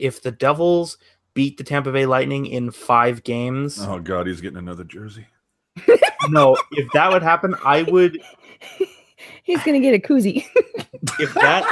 if the Devils beat the Tampa Bay Lightning in 5 games. Oh, God, he's getting another jersey. No, if that would happen, I would. He's going to get a koozie. If that.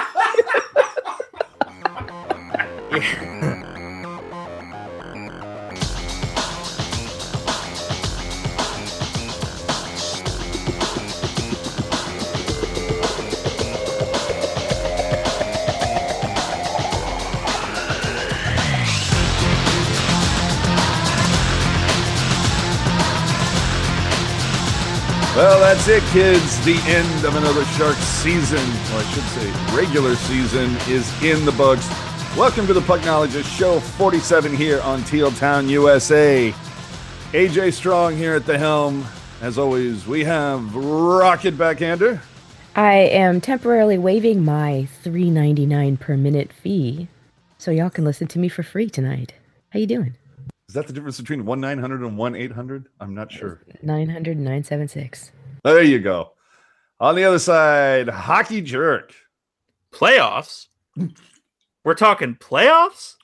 Well, that's it, kids. The end of another Sharks season, or I should say regular season, is in the books. Welcome to the Pucknologist, show 47 here on Teal Town, USA. AJ Strong here at the helm. As always, we have Rocket Backhander. I am temporarily waiving my $3.99 per minute fee, so y'all can listen to me for free tonight. How you doing? Is that the difference between 1-900 and 1-800? I'm not sure. 900-976. There you go. On the other side, Hockey Jerk. Playoffs? We're talking playoffs?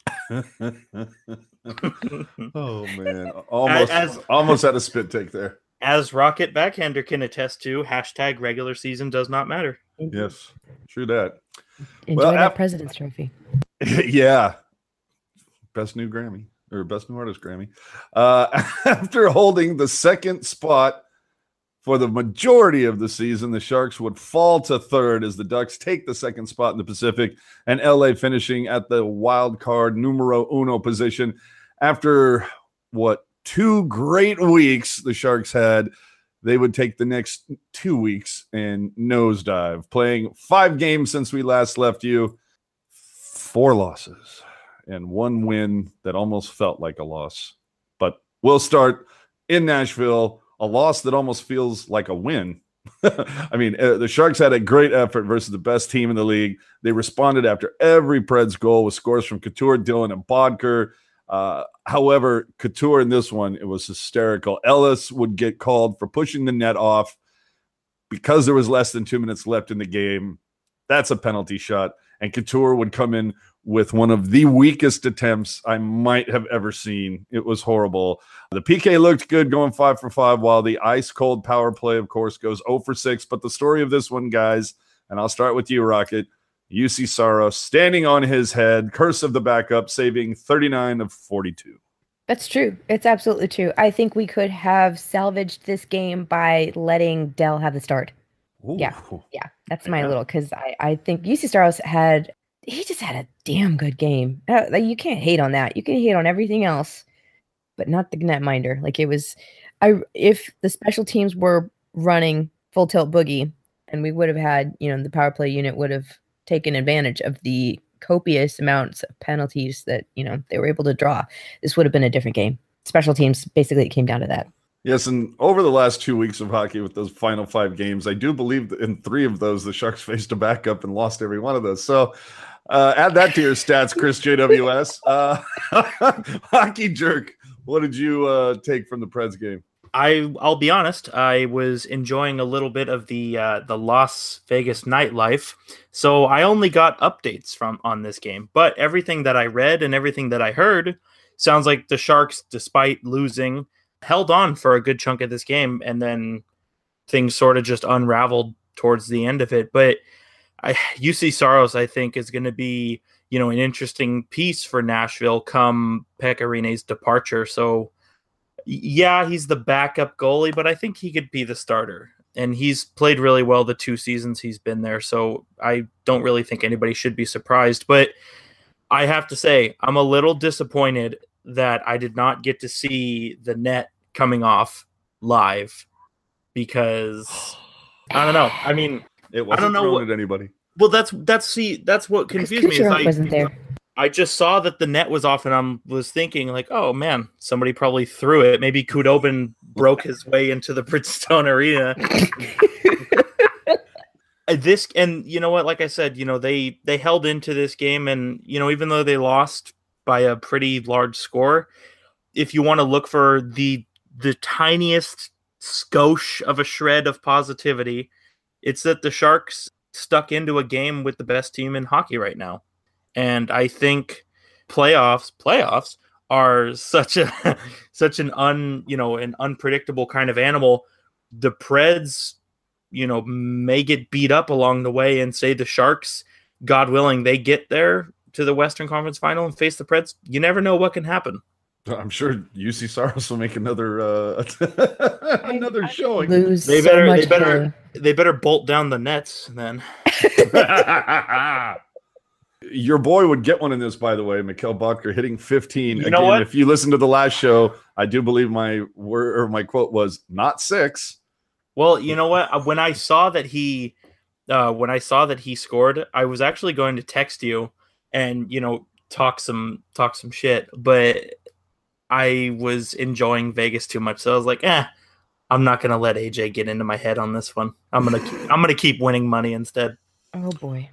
Oh, man. Almost had a spit take there. As Rocket Backhander can attest to, hashtag regular season does not matter. Yes, true that. Enjoy that President's Trophy. Yeah. Best new Grammy. Or Best New Artist Grammy. After holding the second spot for the majority of the season, the Sharks would fall to third as the Ducks take the second spot in the Pacific, and LA finishing at the wild card numero uno position. After, 2 great weeks the Sharks had, they would take the next 2 weeks and nosedive, playing 5 games since we last left you, 4 losses. And 1 win that almost felt like a loss. But we'll start in Nashville, a loss that almost feels like a win. I mean, the Sharks had a great effort versus the best team in the league. They responded after every Preds goal with scores from Couture, Dillon, and Bodker. However, Couture in this one, it was hysterical. Ellis would get called for pushing the net off because there was less than 2 minutes left in the game. That's a penalty shot. And Couture would come in with one of the weakest attempts I might have ever seen. It was horrible. The PK looked good going 5 for 5, while the ice-cold power play, of course, goes 0 for 6. But the story of this one, guys, and I'll start with you, Rocket, UC Saros standing on his head, curse of the backup, saving 39 of 42. That's true. It's absolutely true. I think we could have salvaged this game by letting Dell have the start. Ooh. Yeah. That's my little, because I think UC Saros he just had a damn good game. You can't hate on that. You can hate on everything else, but not the netminder. Like, it was, if the special teams were running full tilt boogie, and we would have had, the power play unit would have taken advantage of the copious amounts of penalties that, they were able to draw, this would have been a different game. Special teams, basically, it came down to that. Yes, and over the last 2 weeks of hockey with those final 5 games, I do believe that in 3 of those, the Sharks faced a backup and lost every one of those. So add that to your stats, Chris JWS. Hockey Jerk, what did you take from the Preds game? I'll be honest, I was enjoying a little bit of the Las Vegas nightlife, so I only got updates on this game. But everything that I read and everything that I heard sounds like the Sharks, despite losing, held on for a good chunk of this game, and then things sort of just unraveled towards the end of it. But UC Saros, I think, is going to be, an interesting piece for Nashville come Pekka Rinne's departure. So, yeah, he's the backup goalie, but I think he could be the starter. And he's played really well the 2 seasons he's been there, so I don't really think anybody should be surprised. But I have to say, I'm a little disappointed that I did not get to see the net coming off live, because I don't know. I mean, it wasn't thrown at anybody. Well, that's what confused me. Kucherov wasn't there. I just saw that the net was off, and I was thinking, like, oh man, somebody probably threw it. Maybe Khudobin broke his way into the Bridgestone Arena. And you know what? Like I said, they held into this game, and even though they lost by a pretty large score, if you want to look for the tiniest skosh of a shred of positivity, it's that the Sharks stuck into a game with the best team in hockey right now. And I think playoffs are such an an unpredictable kind of animal. The Preds, may get beat up along the way, and say the Sharks, God willing, they get there to the Western Conference Final and face the Preds. You never know what can happen. I'm sure UC Saros will make another showing. They better bolt down the nets then. Your boy would get one in this, by the way. Mikkel Botker hitting 15. You know what? If you listen to the last show, I do believe my quote was not 6. Well, you know what? When I saw that he scored, I was actually going to text you and talk some shit, but I was enjoying Vegas too much, so I was like, I'm not gonna let AJ get into my head on this one. I'm gonna keep winning money instead. Oh boy.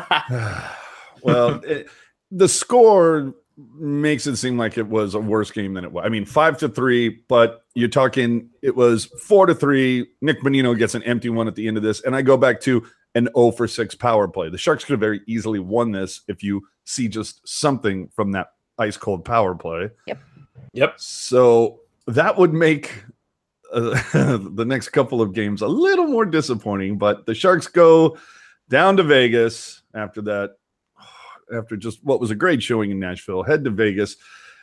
Well, the score makes it seem like it was a worse game than it was. I mean, 5-3, but you're talking it was 4-3. Nick Bonino gets an empty one at the end of this, and I go back to an 0-for-6 power play. The Sharks could have very easily won this if you see just something from that ice cold power play. Yep. So that would make the next couple of games a little more disappointing, but the Sharks go down to Vegas after that, after just what was a great showing in Nashville, head to Vegas.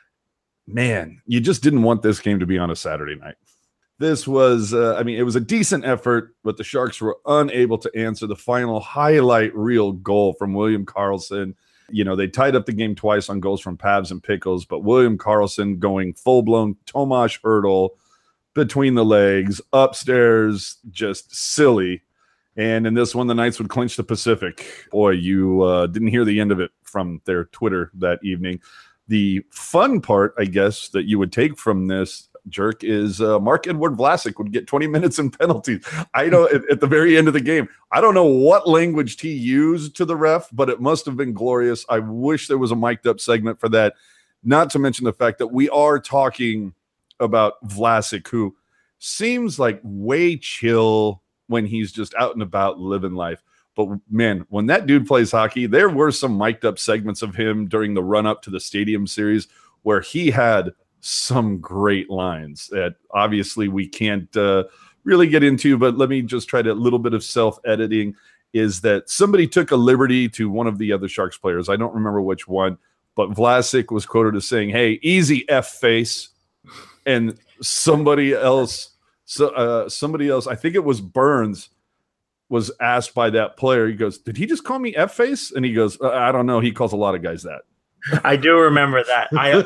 Man, you just didn't want this game to be on a Saturday night. This was, it was a decent effort, but the Sharks were unable to answer the final highlight reel goal from William Karlsson. They tied up the game twice on goals from Pavs and Pickles, but William Karlsson going full-blown Tomas Hertl between the legs, upstairs, just silly. And in this one, the Knights would clinch the Pacific. Boy, you didn't hear the end of it from their Twitter that evening. The fun part, I guess, that you would take from this, Jerk, is Marc-Edouard Vlasic would get 20 minutes in penalties. I don't at the very end of the game. I don't know what language he used to the ref, but it must have been glorious. I wish there was a mic'd up segment for that. Not to mention the fact that we are talking about Vlasic, who seems like way chill when he's just out and about living life. But man, when that dude plays hockey, there were some mic'd up segments of him during the run up to the Stadium Series where he had some great lines that obviously we can't really get into, but let me just try to a little bit of self-editing. Is that somebody took a liberty to one of the other Sharks players. I don't remember which one, but Vlasic was quoted as saying, "Hey, easy F face." And somebody else, I think it was Burns, was asked by that player. He goes, "Did he just call me F face?" And he goes, "I don't know. He calls a lot of guys that." I do remember that.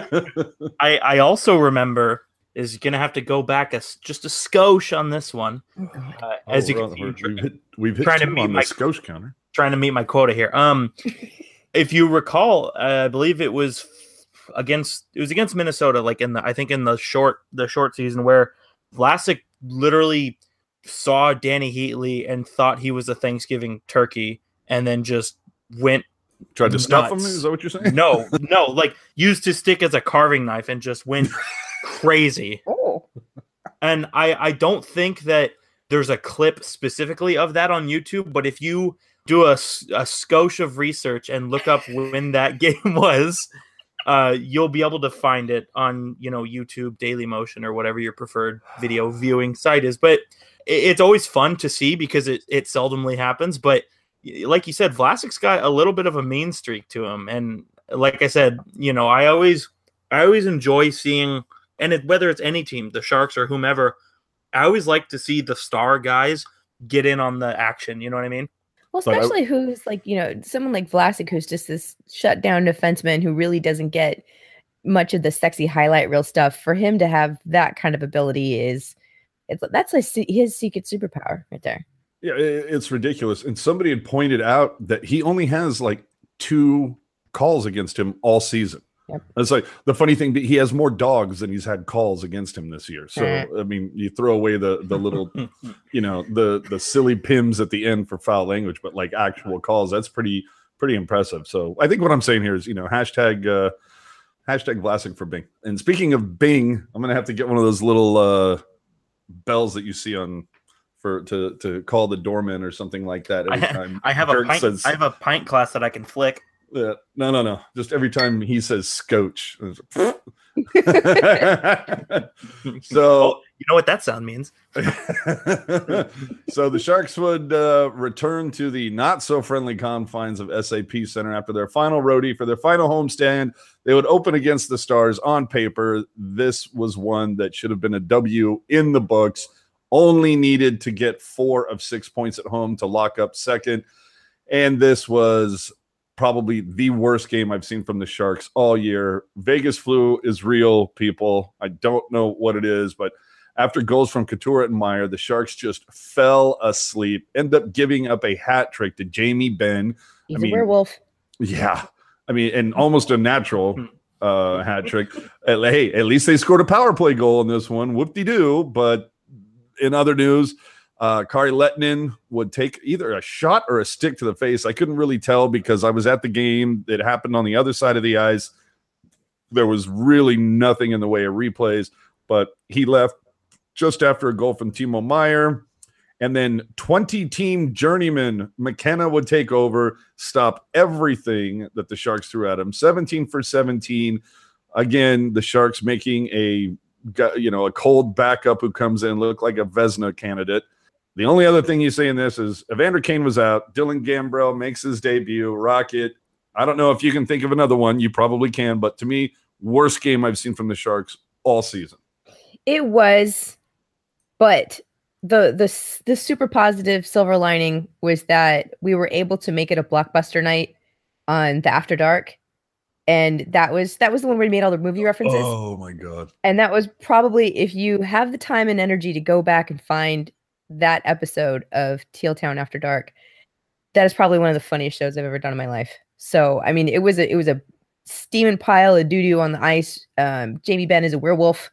I also remember is going to have to go back just a skosh on this one. As you can see, we've hit trying to meet on the skosh counter. Trying to meet my quota here. If you recall, I believe it was against Minnesota, like in the short season, where Vlasic literally saw Danny Heatley and thought he was a Thanksgiving turkey, and then just went. Tried to stuff him? Is that what you're saying? No, like used his stick as a carving knife and just went crazy. Oh. And I don't think that there's a clip specifically of that on YouTube, but if you do a skosh of research and look up when that game was, you'll be able to find it on, YouTube, Dailymotion, or whatever your preferred video viewing site is. But it's always fun to see because it seldomly happens, but like you said, Vlasic's got a little bit of a mean streak to him. And like I said, I always enjoy seeing, and whether it's any team, the Sharks or whomever, I always like to see the star guys get in on the action. You know what I mean? Well, especially who's like, someone like Vlasic, who's just this shutdown defenseman who really doesn't get much of the sexy highlight reel stuff. For him to have that kind of ability that's like his secret superpower right there. Yeah, it's ridiculous. And somebody had pointed out that he only has like 2 calls against him all season. Yep. It's like the funny thing, he has more dogs than he's had calls against him this year. So, I mean, you throw away the little, the silly pims at the end for foul language, but like actual calls, that's pretty impressive. So I think what I'm saying here is, hashtag Vlasic for Bing. And speaking of Bing, I'm going to have to get one of those little bells that you see on to call the doorman or something like that every time. I have a pint glass that I can flick. Yeah. No. Just every time he says scotch. So Oh, you know what that sound means. so the Sharks would return to the not so friendly confines of SAP Center after their final roadie for their final homestand. They would open against the Stars. On paper, this was one that should have been a W in the books. Only needed to get 4 of 6 points at home to lock up second. And this was probably the worst game I've seen from the Sharks all year. Vegas flu is real, people. I don't know what it is, but after goals from Couture and Meyer, the Sharks just fell asleep, end up giving up a hat trick to Jamie Benn. He's a werewolf. Yeah. I mean, and almost a natural hat trick. Hey, at least they scored a power play goal in this one. Whoop-de-doo. But in other news, Kari Lehtinen would take either a shot or a stick to the face. I couldn't really tell because I was at the game. It happened on the other side of the ice. There was really nothing in the way of replays, but he left just after a goal from Timo Meyer. And then 20-team journeyman McKenna would take over, stop everything that the Sharks threw at him. 17 for 17. Again, the Sharks making a cold backup who comes in, look like a Vezina candidate. The only other thing you say in this is Evander Kane was out. Dylan Gambrell makes his debut. Rocket. I don't know if you can think of another one. You probably can. But to me, worst game I've seen from the Sharks all season. It was, but the super positive silver lining was that we were able to make it a blockbuster night on the After Dark. And that was the one where we made all the movie references. Oh, my God. And that was probably, if you have the time and energy to go back and find that episode of Teal Town After Dark, that is probably one of the funniest shows I've ever done in my life. So, I mean, it was a steaming pile of doo-doo on the ice. Jamie Benn is a werewolf.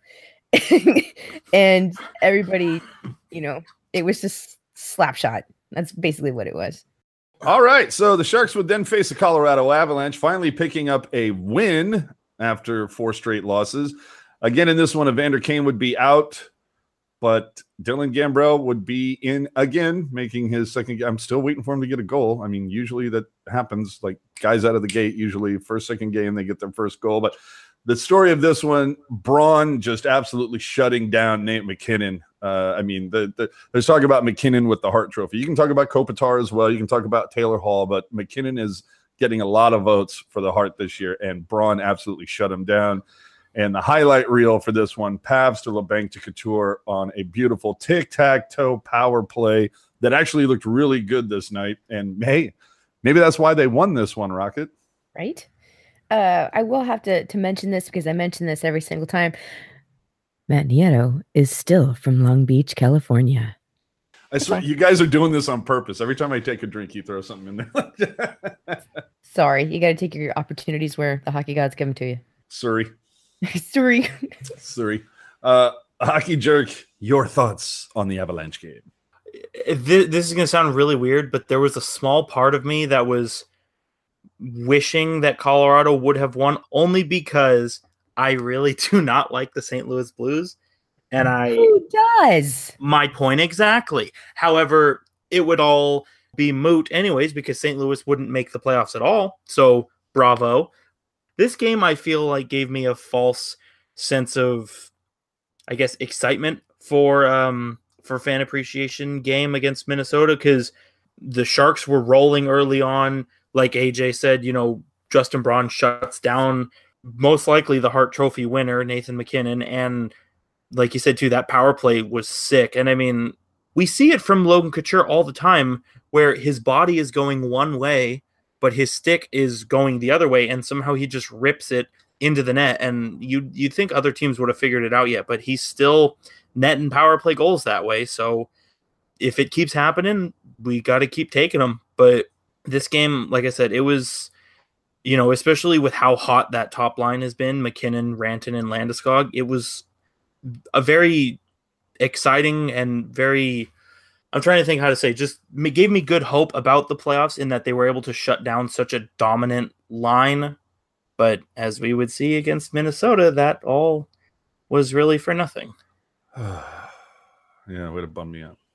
And everybody, it was just slapshot. That's basically what it was. All right, so the Sharks would then face the Colorado Avalanche, finally picking up a win after 4 straight losses. Again, in this one, Evander Kane would be out, but Dylan Gambrell would be in again, making his second. I'm still waiting for him to get a goal. I mean, usually that happens, like guys out of the gate, usually first, second game, they get their first goal. But the story of this one, Braun just absolutely shutting down Nate McKinnon. I mean, there's talk about McKinnon with the Hart Trophy. You can talk about Kopitar as well. You can talk about Taylor Hall, but McKinnon is getting a lot of votes for the Hart this year, and Braun absolutely shut him down. And the highlight reel for this one, Pavs to LeBanc to Couture on a beautiful tic-tac-toe power play that actually looked really good this night. And, hey, maybe that's why they won this one, Rocket. Right? I will have to mention this because I mention this every single time. Matt Nieto is still from Long Beach, California. I swear, you guys are doing this on purpose. Every time I take a drink, you throw something in there. Sorry, you got to take your opportunities where the hockey gods give them to you. Sorry. Sorry. Hockey Jerk, your thoughts on the Avalanche game? This is going to sound really weird, but there was a small part of me that was wishing that Colorado would have won only because I really do not like the St. Louis Blues. And Who does? My point exactly. However, it would all be moot anyways because St. Louis wouldn't make the playoffs at all. So bravo. This game, I feel like, gave me a false sense of, I guess, excitement for fan appreciation game against Minnesota because the Sharks were rolling early on. Like AJ said, Justin Braun shuts down most likely the Hart Trophy winner, Nathan McKinnon. And like you said, too, that power play was sick. And I mean, we see it from Logan Couture all the time where his body is going one way, but his stick is going the other way. And somehow he just rips it into the net. And you'd think other teams would have figured it out yet, but he's still netting power play goals that way. So if it keeps happening, we got to keep taking them. But this game, like I said, it was, especially with how hot that top line has been, McKinnon, Rantanen, and Landeskog, it was a very exciting and very, I'm trying to think how to say, just gave me good hope about the playoffs in that they were able to shut down such a dominant line. But as we would see against Minnesota, that all was really for nothing. Yeah, it would have bummed me out.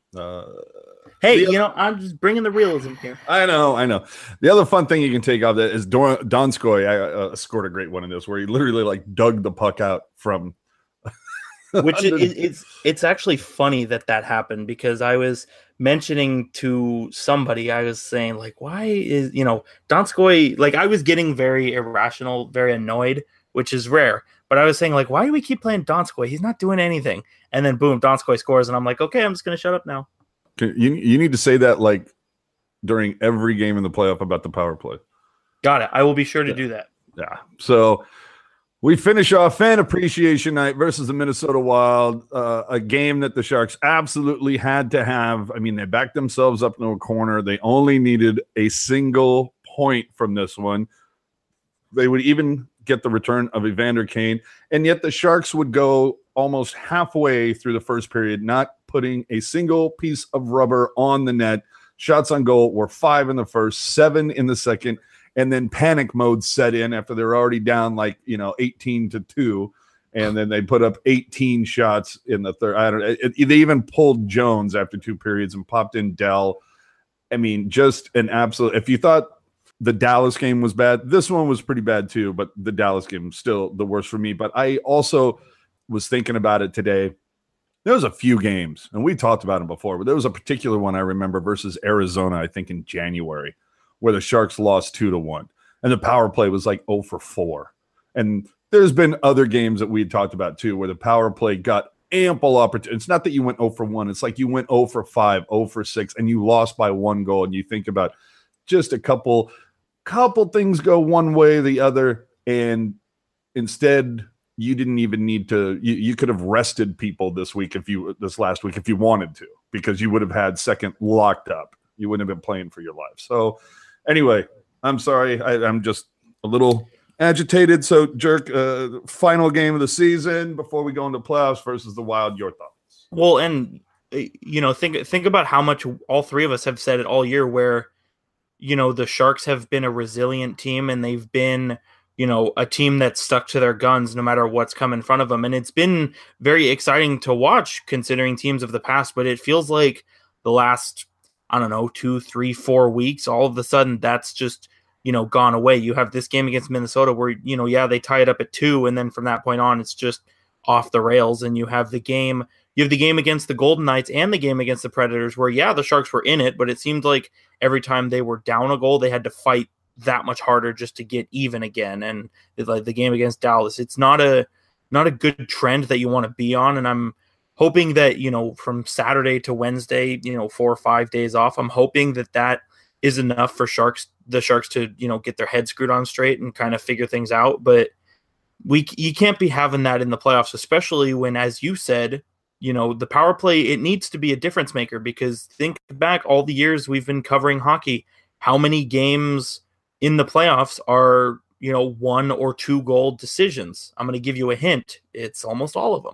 Hey, I'm just bringing the realism here. I know. The other fun thing you can take off that is Donskoy scored a great one in this, where he literally like dug the puck out from. Which it's actually funny that happened, because I was mentioning to somebody, I was saying like, why is Donskoy, like I was getting very irrational, very annoyed, which is rare. But I was saying like, why do we keep playing Donskoy? He's not doing anything. And then boom, Donskoy scores, and I'm like, okay, I'm just gonna shut up now. You need to say that like during every game in the playoff about the power play. Got it. I will be sure to do that. Yeah. So we finish off Fan Appreciation Night versus the Minnesota Wild, a game that the Sharks absolutely had to have. I mean, they backed themselves up into a corner. They only needed a single point from this one. They would even get the return of Evander Kane, and yet the Sharks would go almost halfway through the first period, not putting a single piece of rubber on the net. Shots on goal were 5 in the first, 7 in the second, and then panic mode set in after they're already down 18-2, and then they put up 18 shots in the third. They even pulled Jones after 2 periods and popped in Dell. I mean, just an absolute. If you thought the Dallas game was bad, this one was pretty bad too, but the Dallas game was still the worst for me. But I also was thinking about it today. There was a few games, and we talked about them before, but there was a particular one I remember versus Arizona, I think in January, where the Sharks lost 2-1, and the power play was like 0 for 4. And there's been other games that we had talked about too, where the power play got ample opportunity. It's not that you went 0 for 1. It's like you went 0 for 5, 0 for 6, and you lost by 1 goal. And you think about just a couple things go one way or the other, and instead you didn't even need to. You could have rested people this last week if you wanted to, because you would have had second locked up. You wouldn't have been playing for your life. So anyway, I'm sorry. I'm just a little agitated. So Jerk, final game of the season before we go into playoffs versus the Wild. Your thoughts? Well, and think about how much all three of us have said it all year, where the Sharks have been a resilient team, and they've been, a team that's stuck to their guns no matter what's come in front of them. And it's been very exciting to watch, considering teams of the past, but it feels like the last, 2, 3, 4 weeks, all of a sudden that's just, gone away. You have this game against Minnesota where, they tie it up at 2. And then from that point on, it's just off the rails. And you have the game against the Golden Knights and the game against the Predators where, the Sharks were in it, but it seemed like every time they were down a goal, they had to fight that much harder just to get even again. And like the game against Dallas, it's not a good trend that you want to be on. And I'm hoping that, from Saturday to Wednesday, 4 or 5 days off, I'm hoping that is enough for the Sharks to, get their head screwed on straight and kind of figure things out. But you can't be having that in the playoffs, especially when, as you said, the power play, it needs to be a difference maker, because think back all the years we've been covering hockey, how many games in the playoffs are, 1 or 2 goal decisions. I'm going to give you a hint. It's almost all of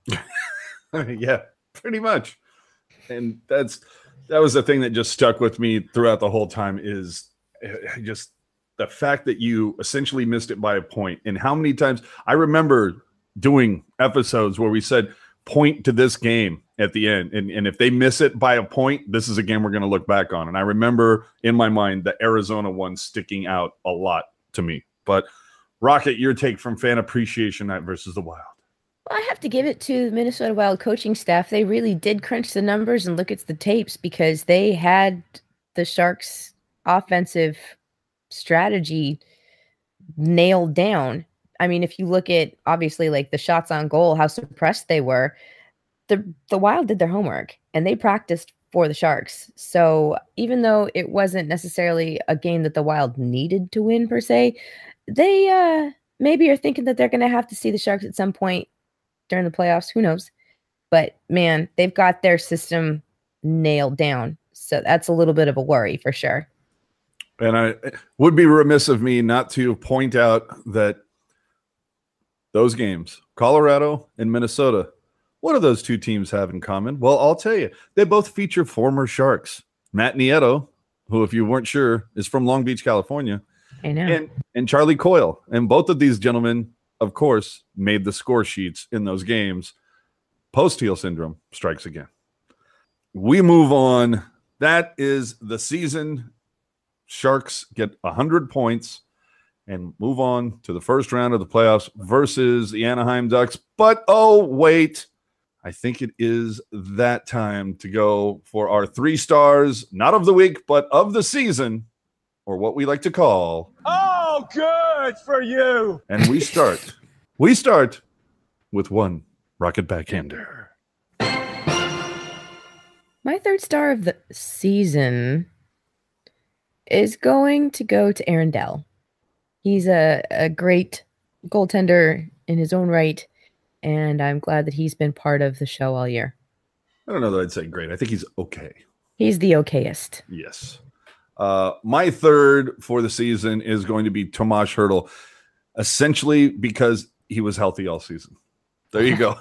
them. Yeah, pretty much. And that was the thing that just stuck with me throughout the whole time, is just the fact that you essentially missed it by a point. And how many times I remember doing episodes where we said, point to this game at the end. And if they miss it by a point, this is a game we're going to look back on. And I remember in my mind the Arizona one sticking out a lot to me. But Rocket, your take from Fan Appreciation Night versus the Wild. Well, I have to give it to the Minnesota Wild coaching staff. They really did crunch the numbers and look at the tapes, because they had the Sharks' offensive strategy nailed down. I mean, if you look at, obviously, like the shots on goal, how suppressed they were, the Wild did their homework and they practiced for the Sharks. So even though it wasn't necessarily a game that the Wild needed to win per se, they maybe are thinking that they're going to have to see the Sharks at some point during the playoffs. Who knows? But man, they've got their system nailed down. So that's a little bit of a worry for sure. And I would be remiss of me not to point out that those games, Colorado and Minnesota, what do those two teams have in common? Well, I'll tell you. They both feature former Sharks. Matt Nieto, who, if you weren't sure, is from Long Beach, California. I know. And Charlie Coyle. And both of these gentlemen, of course, made the score sheets in those games. Post-heel syndrome strikes again. we move on. That is the season. Sharks get 100 points and move on to the first round of the playoffs versus the Anaheim Ducks. But, oh, wait. I think it is that time to go for our 3 stars, not of the week, but of the season, or what we like to call. Oh, good for you. And we start with one rocket backhander. My 3rd star of the season is going to go to Aaron Dell. He's a great goaltender in his own right, and I'm glad that he's been part of the show all year. I don't know that I'd say great. I think he's okay. He's the okayest. Yes. My 3rd for the season is going to be Tomas Hertl, essentially because he was healthy all season. There you go.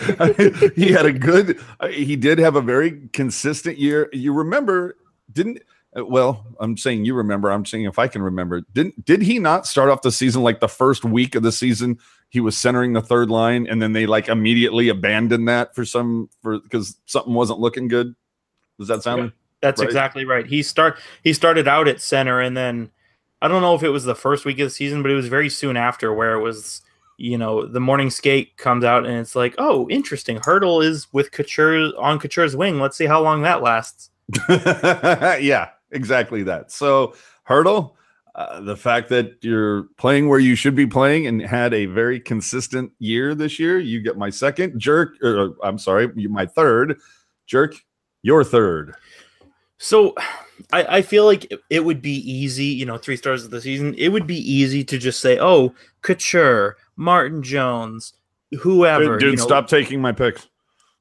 He did have a very consistent year. You remember, I'm saying you remember. I'm saying if I can remember, did he not start off the season like the first week of the season? He was centering the third line, and then they like immediately abandoned that because something wasn't looking good. Does that sound? Yeah, that's right? Exactly right. He started out at center, and then I don't know if it was the first week of the season, but it was very soon after where it was. The morning skate comes out and it's like, oh, interesting. Hertl is with Couture on Couture's wing. Let's see how long that lasts. Yeah, exactly that. So Hertl, the fact that you're playing where you should be playing and had a very consistent year this year, you get my second. My 3rd. Jerk, your 3rd. So I feel like it would be easy, 3 stars of the season. It would be easy to just say, oh, Couture, Martin Jones, whoever. Dude, stop taking my picks.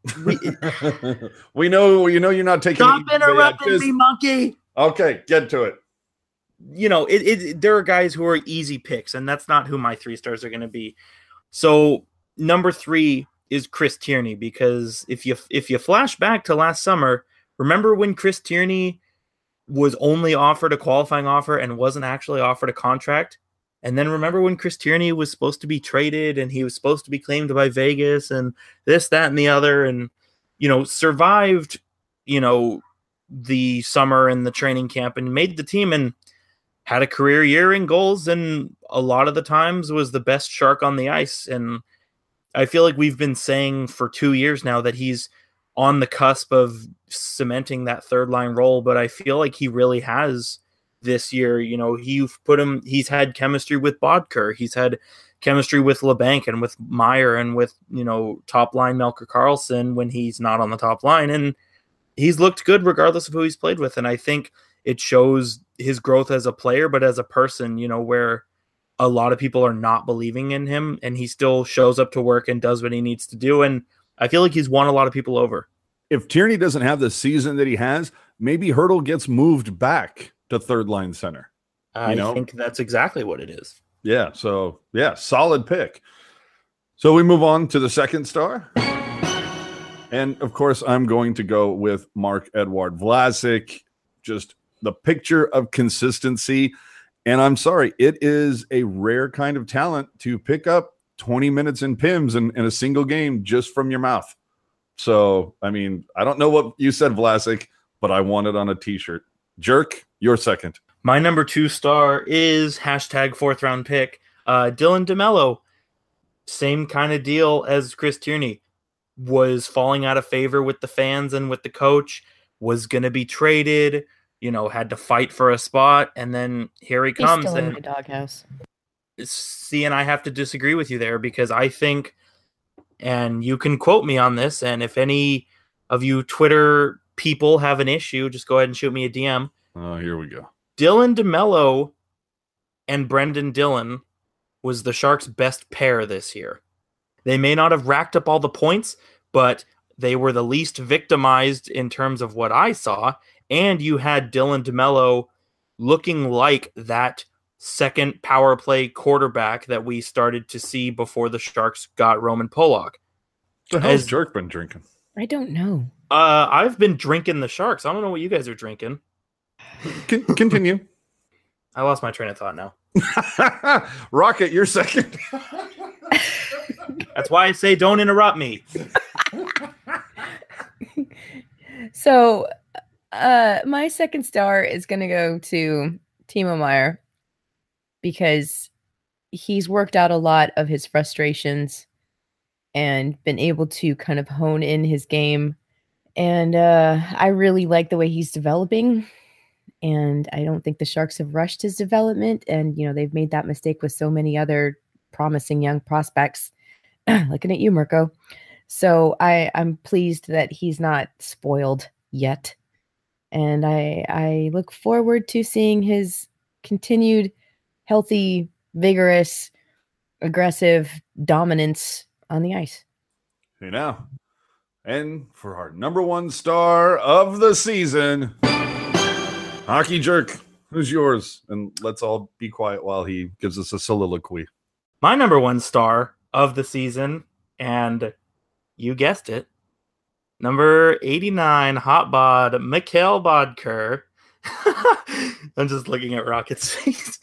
We know you're not taking. Stop interrupting me, monkey. Okay, get to it. There are guys who are easy picks, and that's not who my 3 stars are going to be. So number 3 is Chris Tierney, because if you flash back to last summer, remember when Chris Tierney was only offered a qualifying offer and wasn't actually offered a contract? And then remember when Chris Tierney was supposed to be traded and he was supposed to be claimed by Vegas and this, that, and the other, and, survived, the summer and the training camp and made the team and had a career year in goals, and a lot of the times was the best Shark on the ice. And I feel like we've been saying for 2 years now that he's on the cusp of cementing that third line role, but I feel like he really has this year. He's had chemistry with Bodker. He's had chemistry with LeBanc and with Meyer and with, top line Melker Karlsson when he's not on the top line. And he's looked good regardless of who he's played with. And I think it shows his growth as a player, but as a person, where a lot of people are not believing in him and he still shows up to work and does what he needs to do. And I feel like he's won a lot of people over. If Tierney doesn't have the season that he has, maybe Hertl gets moved back to third line center. I think that's exactly what it is. Yeah. So, solid pick. So we move on to the 2nd star. And, of course, I'm going to go with Marc-Edouard Vlasic, just the picture of consistency. And I'm sorry, it is a rare kind of talent to pick up 20 minutes in PIMS in a single game just from your mouth. So, I mean, I don't know what you said, Vlasic, but I want it on a T-shirt. Jerk, your 2nd. My number 2 star is hashtag 4th round pick, Dylan DeMello. Same kind of deal as Chris Tierney. Was falling out of favor with the fans and with the coach, was going to be traded, had to fight for a spot, and then here he comes. He's still in the doghouse. See, and I have to disagree with you there, because I think, and you can quote me on this, and if any of you Twitter people have an issue, just go ahead and shoot me a DM. Oh, here we go. Dylan DeMello and Brendan Dillon was the Sharks' best pair this year. They may not have racked up all the points, but they were the least victimized in terms of what I saw. And you had Dylan DeMello looking like that second power play quarterback that we started to see before the Sharks got Roman Polak. The hell's Jerk been drinking? I don't know. I've been drinking the Sharks. I don't know what you guys are drinking. Continue. I lost my train of thought now. Rocket, you're 2nd. That's why I say don't interrupt me. So, my second star is going to go to Timo Meyer because he's worked out a lot of his frustrations and been able to kind of hone in his game. And I really like the way he's developing. And I don't think the Sharks have rushed his development. And, they've made that mistake with so many other promising young prospects. Looking at you, Mirko. So I'm pleased that he's not spoiled yet. And I look forward to seeing his continued healthy, vigorous, aggressive dominance on the ice. Hey now. And for our number one star of the season, Hockey Jerk, who's yours? And let's all be quiet while he gives us a soliloquy. My number one star of the season, and you guessed it, number 89, hot bod, Mikhail Bodker. I'm just looking at Rocket's face.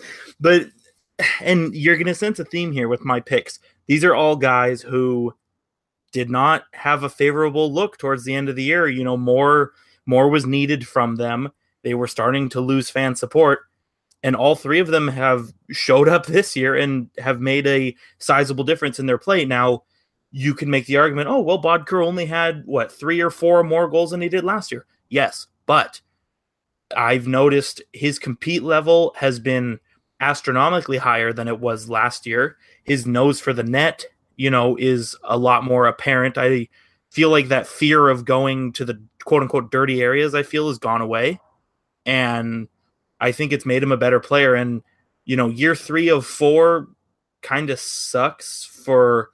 And you're going to sense a theme here with my picks. These are all guys who did not have a favorable look towards the end of the year. More was needed from them. They were starting to lose fan support. And all three of them have showed up this year and have made a sizable difference in their play. Now, you can make the argument, Bodker only had, 3 or 4 more goals than he did last year. Yes, but I've noticed his compete level has been astronomically higher than it was last year. His nose for the net, is a lot more apparent. I feel like that fear of going to the quote-unquote dirty areas, I feel, has gone away. And I think it's made him a better player. And, year 3 of 4 kind of sucks for,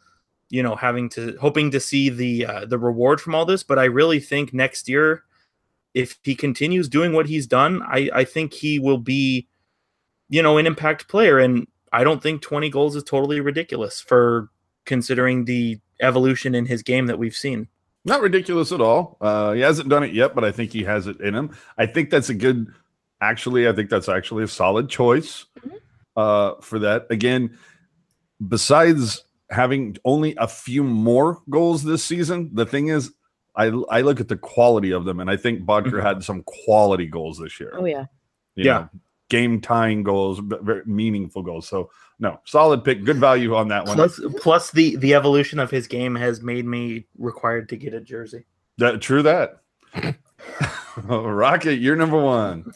hoping to see the reward from all this. But I really think next year, if he continues doing what he's done, I think he will be, an impact player. And I don't think 20 goals is totally ridiculous for considering the evolution in his game that we've seen. Not ridiculous at all. He hasn't done it yet, but I think he has it in him. I think that's actually a solid choice for that. Again, besides having only a few more goals this season, the thing is, I look at the quality of them, and I think Bodker had some quality goals this year. Oh, yeah. Game-tying goals, very meaningful goals. So, no, solid pick. Good value on that one. Plus the evolution of his game has made me required to get a jersey. True that. Rocket, you're number one.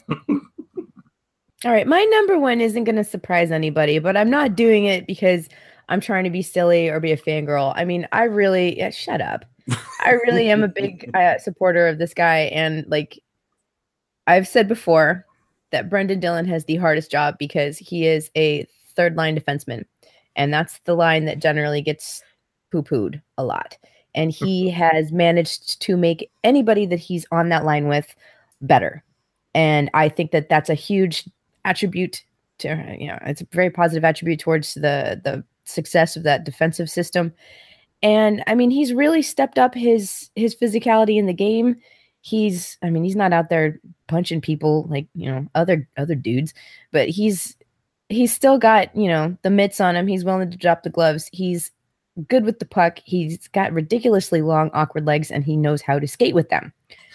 All right. My number one isn't going to surprise anybody, but I'm not doing it because I'm trying to be silly or be a fangirl. I mean, shut up. I really am a big supporter of this guy. And I've said before that Brendan Dillon has the hardest job because he is a third line defenseman. And that's the line that generally gets poo-pooed a lot. And he has managed to make anybody that he's on that line with better. And I think that that's a huge attribute to, it's a very positive attribute towards the success of that defensive system. And I mean, he's really stepped up his physicality in the game. He's not out there punching people like, other dudes, but he's still got, the mitts on him. He's willing to drop the gloves. He's good with the puck. He's got ridiculously long, awkward legs, and he knows how to skate with them.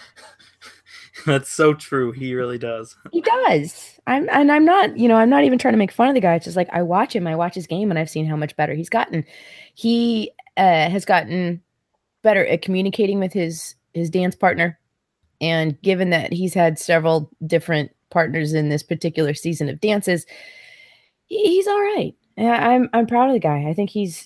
That's so true. He really does. He does. I'm not even trying to make fun of the guy. It's just I watch him, I watch his game, and I've seen how much better he's gotten. He has gotten better at communicating with his dance partner. And given that he's had several different partners in this particular season of dances, he's all right. I'm proud of the guy. I think he's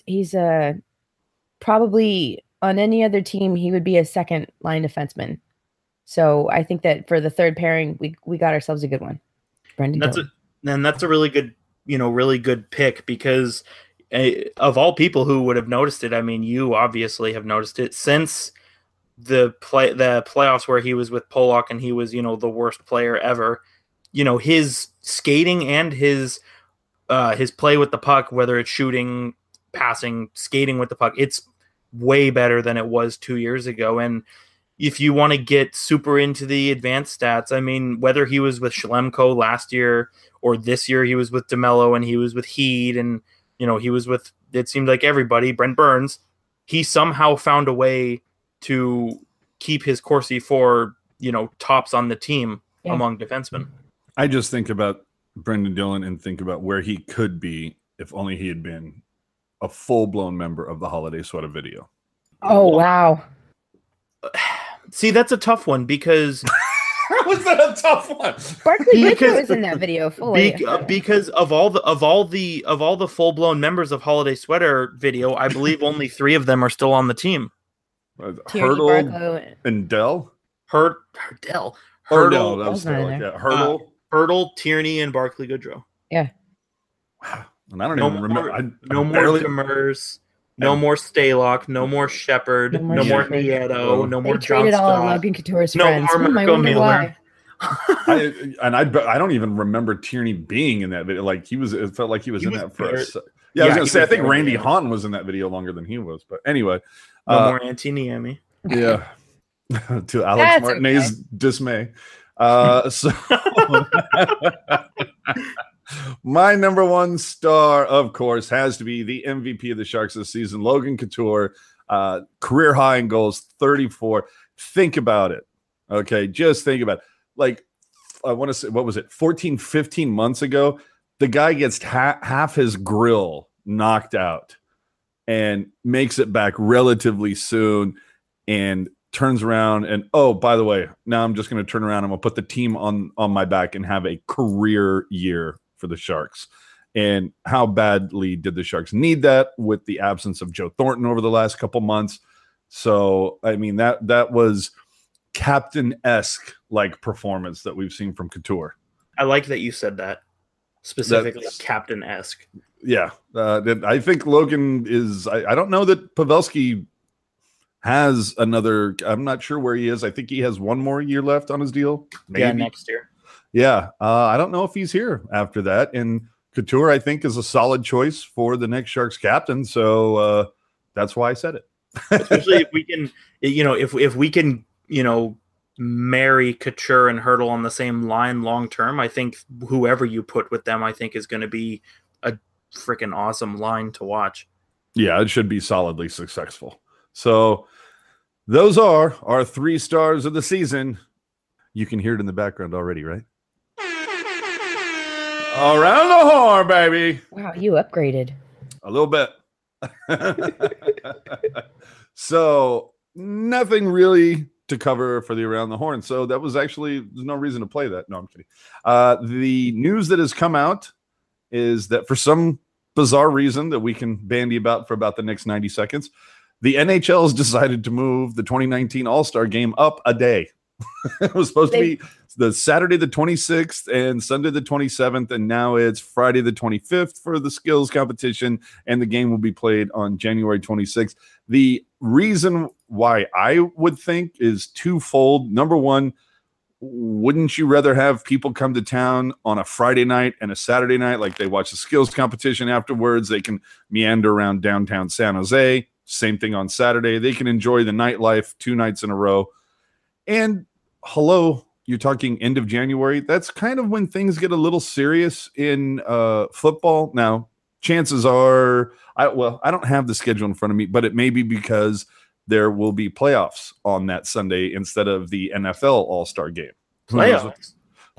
probably on any other team, he would be a second line defenseman. So I think that for the third pairing, we got ourselves a good one. Brendan Dillon. That's a really good, really good pick because of all people who would have noticed it, I mean, you obviously have noticed it since the playoffs where he was with Pollock and he was, the worst player ever. His skating and his play with the puck, whether it's shooting, passing, skating with the puck, it's way better than it was 2 years ago. And if you want to get super into the advanced stats, I mean, whether he was with Schlemko last year or this year, he was with DeMello and he was with Heed and, he was with, it seemed like everybody, Brent Burns, he somehow found a way to keep his Corsi 4 tops on the team Yeah. among defensemen. I just think about Brendan Dillon and think about where he could be if only he had been a full-blown member of the Holiday Sweater video. Oh, wow. See, that's a tough one because How was that a tough one? Barkley Goodrow Because- is in that video fully. because of all the full-blown members of Holiday Sweater video, I believe only 3 of them are still on the team. Tierney, Hurdle Barklow, and Dell? Hurdle, Hurdle, that Dell's was not in like there. that. Hurdle. Hurdle, Tierney, and Barkley Goodrow. Wow. And I don't No even remember. more- I No more barely- Demers, no more Staylock, no more Shepard, No more no more Shepherd. Nieto, no they more traded John all of Scott. Logan Couture's No friends. more I Marco wonder Miller. why. I don't even remember Tierney being in that video. Like it felt like he was He in was that for there. us. Yeah, I was Yeah, gonna he say I was think there. Randy Hahn was in that video longer than he was. But anyway, No more Antiniemi. yeah. To Alex That's Martinez's dismay. So my number 1 star, of course, has to be the MVP of the Sharks this season, Logan Couture, career high in goals, 34. Think about it. Okay, just think about it. Like, I want to say, what was it, 14, 15 months ago? The guy gets half his grill knocked out and makes it back relatively soon and turns around and, oh, by the way, now I'm just going to turn around. I'm going to put the team on my back and have a career year for the Sharks. And how badly did the Sharks need that with the absence of Joe Thornton over the last couple months? So, I mean, that was captain-esque like performance that we've seen from Couture. I like that you said that specifically, That's- captain-esque. Yeah, I think Logan is. I don't know that Pavelski has another. I'm not sure where he is. I think he has one more year left on his deal. Yeah, Maybe. next year. Yeah, I don't know if he's here after that. And Couture, I think, is a solid choice for the next Sharks captain. So that's why I said it. Especially if we can, if we can, marry Couture and Hurdle on the same line long term, I think whoever you put with them, I think is going to be a freaking awesome line to watch. Yeah, it should be solidly successful. So those are our 3 stars of the season. You can hear it in the background already, right? Around the horn, baby. Wow, you upgraded. A little bit. So nothing really to cover for the Around the Horn. So that was actually, there's no reason to play that. No, I'm kidding. The news that has come out is that for some bizarre reason that we can bandy about for about the next 90 seconds, the NHL has decided to move the 2019 All-Star Game up a day. It was supposed to be the Saturday the 26th and Sunday the 27th, and now it's Friday the 25th for the skills competition, and the game will be played on January 26th. The reason why I would think is twofold. Number one, wouldn't you rather have people come to town on a Friday night and a Saturday night, like they watch the skills competition afterwards? They can meander around downtown San Jose. Same thing on Saturday. They can enjoy the nightlife 2 nights in a row. And hello, you're talking end of January. That's kind of when things get a little serious in football. Now, chances are, I don't have the schedule in front of me, but it may be because there will be playoffs on that Sunday instead of the NFL All-Star Game. Playoffs.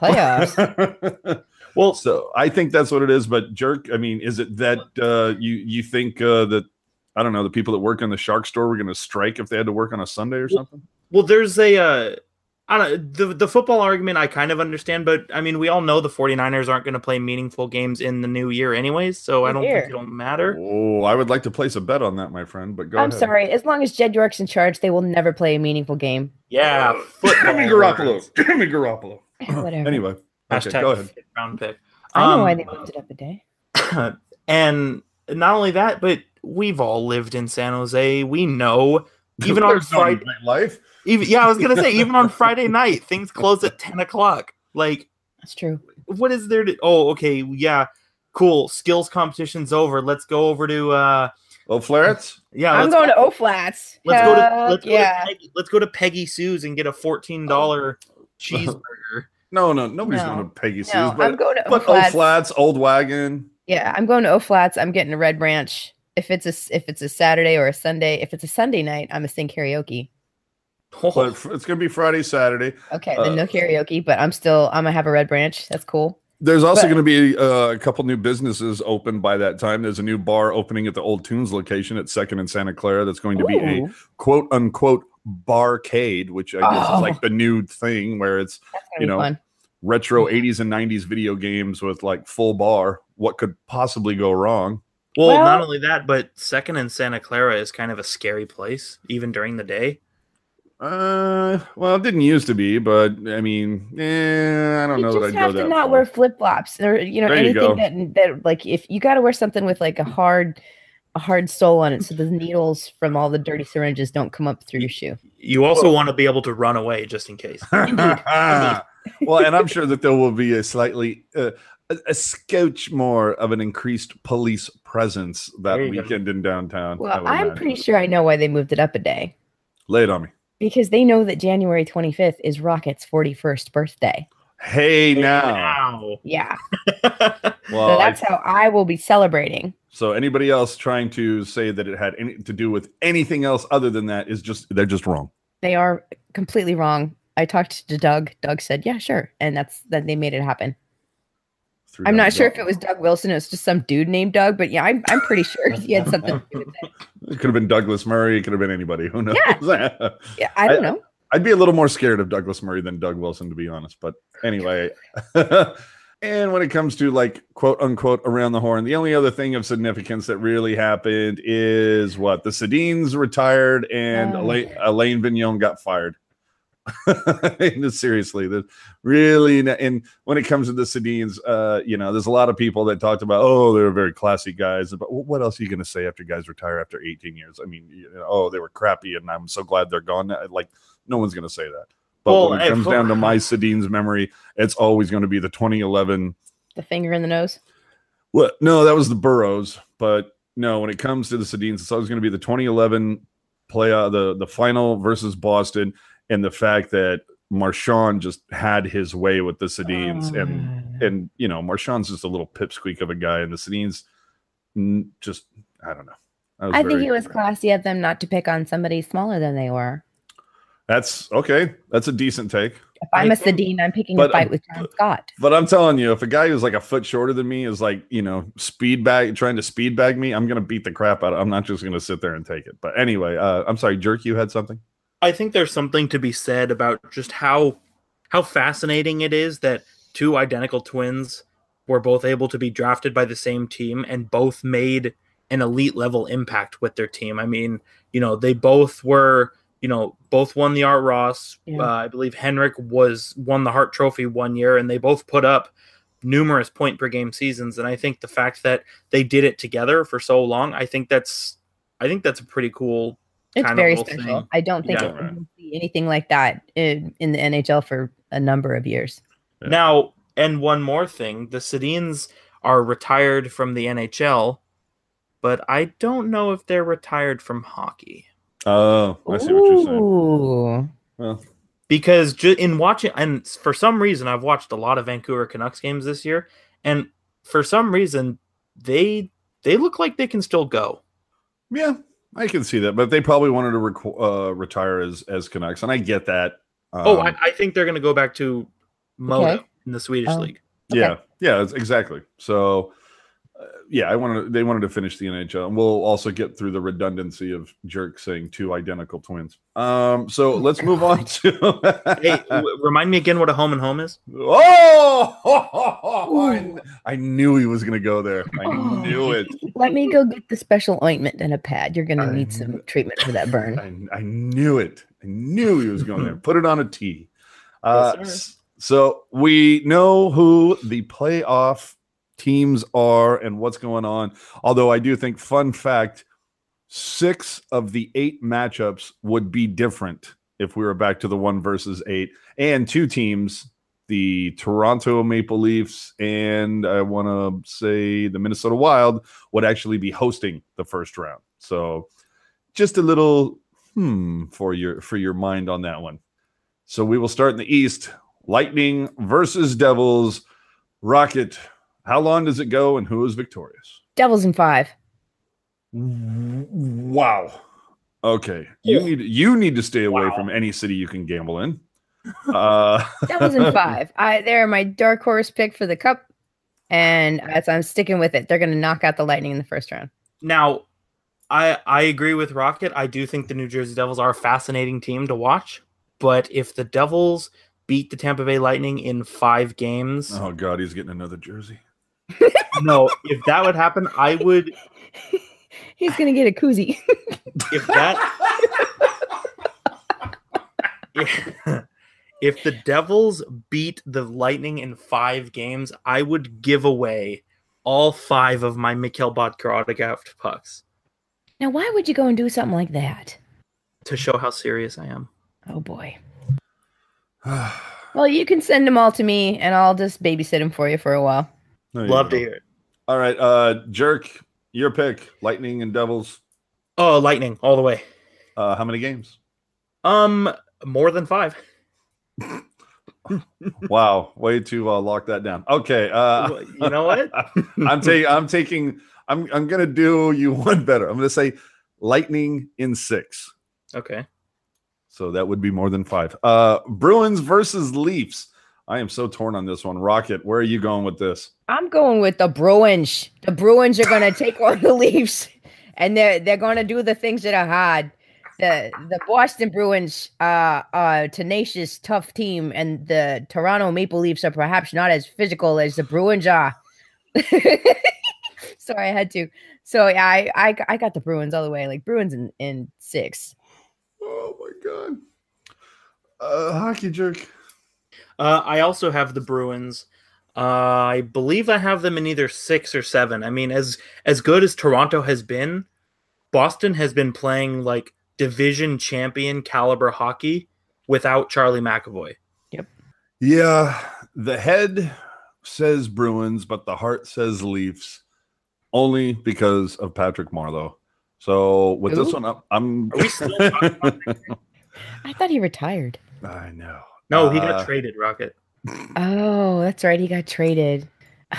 Well, so I think that's what it is. But Jerk, I mean, is it that you think that, I don't know, the people that work in the Shark store were going to strike if they had to work on a Sunday or something? Well, there's a I don't, the football argument I kind of understand, but I mean, we all know the 49ers aren't going to play meaningful games in the new year anyways, so I don't think it'll matter. Oh, I would like to place a bet on that, my friend, but go I'm ahead. sorry. As long as Jed York's in charge, they will never play a meaningful game. Yeah, football. Give me Garoppolo. Give me Garoppolo. Whatever. Anyway, okay, Hashtag go ahead. 5th round pick. I know why they moved it up a day. And not only that, but we've all lived in San Jose. We know, even on There's no Friday, nightlife. I was gonna say, even on Friday night, things close at 10 o'clock. Like, That's true. what is there to? Oh, okay, yeah, cool. Skills competition's over. Let's go over to. Oh, Flats? Yeah, I'm going to O Flats. Let's go to Peggy Sue's and get a $14 cheeseburger. No, nobody's No. going to Peggy Sue's. No, I'm going to O but Flats. O Flats, Old Wagon. Yeah, I'm going to O Flats. I'm getting a Red Branch. If it's a Saturday or a Sunday, if it's a Sunday night, I'm a sing karaoke. but it's going to be Friday, Saturday. Okay, then no karaoke, but I'm gonna have a Red Branch. That's cool. There's also going to be a couple new businesses open by that time. There's a new bar opening at the Old Tunes location at 2nd and Santa Clara. That's going to be a quote unquote barcade, which I guess is like the new thing where it's, fun. Retro 80s and 90s video games with like full bar. What could possibly go wrong? Well, not only that, but 2nd and Santa Clara is kind of a scary place, even during the day. Well, it didn't used to be, but I mean, I don't know that I'd go that. You have to not wear flip flops or anything that like if you got to wear something with like a hard sole on it, so the needles from all the dirty syringes don't come up through your shoe. You also want to be able to run away just in case. Indeed. Well, and I'm sure that there will be a slightly a scotch more of an increased police presence that weekend in downtown. Well, I'm pretty sure I know why they moved it up a day. Lay it on me. Because they know that January 25th is Rocket's 41st birthday. Hey, now. Yeah. Well, so that's how I will be celebrating. So anybody else trying to say that it had any to do with anything else other than that is they're just wrong. They are completely wrong. I talked to Doug. Doug said, yeah, sure. And that they made it happen. I'm not sure if it was Doug Wilson. It was just some dude named Doug, but yeah, I'm pretty sure he had something to do with it. It could have been Douglas Murray. It could have been anybody. Who knows? Yeah, I don't know. I'd be a little more scared of Douglas Murray than Doug Wilson, to be honest. But anyway, and when it comes to like quote unquote around the horn, the only other thing of significance that really happened is what the Sedins retired and Alain Vignon got fired. Seriously, there's really, and when it comes to the Sedins, there's a lot of people that talked about, they're very classy guys, but what else are you going to say after guys retire after 18 years? I mean, they were crappy, and I'm so glad they're gone. Like, no one's going to say that. But when it comes down to my Sedins memory, it's always going to be the 2011. The finger in the nose. Well, no, that was the Burrows, but no, when it comes to the Sedins, it's always going to be the 2011 the final versus Boston. And the fact that Marchand just had his way with the Sedins, and Marchand's just a little pipsqueak of a guy, and the Sedins just, I don't know. I think it was classy of them not to pick on somebody smaller than they were. That's okay. That's a decent take. If I'm a Sedin, I'm picking a fight with John Scott. But I'm telling you, if a guy who's like a foot shorter than me is like, trying to speed bag me, I'm going to beat the crap out of it. I'm not just going to sit there and take it. But anyway, I'm sorry, Jerk, you had something? I think there's something to be said about just how fascinating it is that two identical twins were both able to be drafted by the same team and both made an elite level impact with their team. I mean, they both were, both won the Art Ross. Yeah. I believe Henrik won the Hart Trophy one year, and they both put up numerous point per game seasons. And I think the fact that they did it together for so long, I think that's a pretty cool. It's very special. Thing. I don't think we'll see anything like that in the NHL for a number of years. Yeah. Now, and one more thing, the Sedins are retired from the NHL, but I don't know if they're retired from hockey. Oh, I see what you're saying. Well, because in watching, and for some reason, I've watched a lot of Vancouver Canucks games this year, and for some reason, they look like they can still go. Yeah. I can see that, but they probably wanted to retire as Canucks, and I get that. I think they're going to go back to Modo in the Swedish league. Okay. Yeah, exactly. So, they wanted to finish the NHL, and we'll also get through the redundancy of Jerk saying two identical twins. So let's move on to. Hey, remind me again what a home and home is. I knew he was going to go there. I knew it. Let me go get the special ointment and a pad. You're going to need some treatment for that burn. I knew it. I knew he was going there. Put it on a tee. Yes, so we know who the playoff teams are and what's going on. Although I do think, fun fact, 6 of the 8 matchups would be different if we were back to the 1 versus 8. And 2 teams, the Toronto Maple Leafs and I want to say the Minnesota Wild, would actually be hosting the first round. So just a little for your mind on that one. So we will start in the East. Lightning versus Devils. Rocket, how long does it go and who is victorious? Devils in 5. Wow. Okay, you need to stay away from any city you can gamble in. Devils in 5. They're my dark horse pick for the cup, and as I'm sticking with it, they're going to knock out the Lightning in the first round. Now, I agree with Rocket. I do think the New Jersey Devils are a fascinating team to watch, but if the Devils beat the Tampa Bay Lightning in 5 games, oh God, he's getting another jersey. No, if that would happen, I would. He's going to get a koozie. If the Devils beat the Lightning in 5 games, I would give away all 5 of my Mikhail Boedker autographed pucks. Now, why would you go and do something like that? To show how serious I am. Oh, boy. Well, you can send them all to me, and I'll just babysit them for you for a while. Love to hear it. All right, Jerk, your pick. Lightning and Devils. Oh, Lightning, all the way. How many games? More than 5. Wow, way to lock that down. Okay, you know what? I'm gonna do you one better. I'm gonna say Lightning in 6. Okay. So that would be more than 5. Bruins versus Leafs. I am so torn on this one. Rocket, where are you going with this? I'm going with the Bruins. The Bruins are going to take on the Leafs, and they're going to do the things that are hard. The Boston Bruins are a tenacious, tough team, and the Toronto Maple Leafs are perhaps not as physical as the Bruins are. Sorry, I had to. So yeah, I got the Bruins all the way. Like Bruins in 6. Oh my God. Hockey Jerk. I also have the Bruins. I believe I have them in either 6 or 7. I mean, as good as Toronto has been, Boston has been playing like division champion caliber hockey without Charlie McAvoy. Yep. Yeah, the head says Bruins, but the heart says Leafs, only because of Patrick Marleau. So with this one, I'm. Are we still talking about that? I thought he retired. I know. No, he got traded, Rocket. Oh, that's right. He got traded.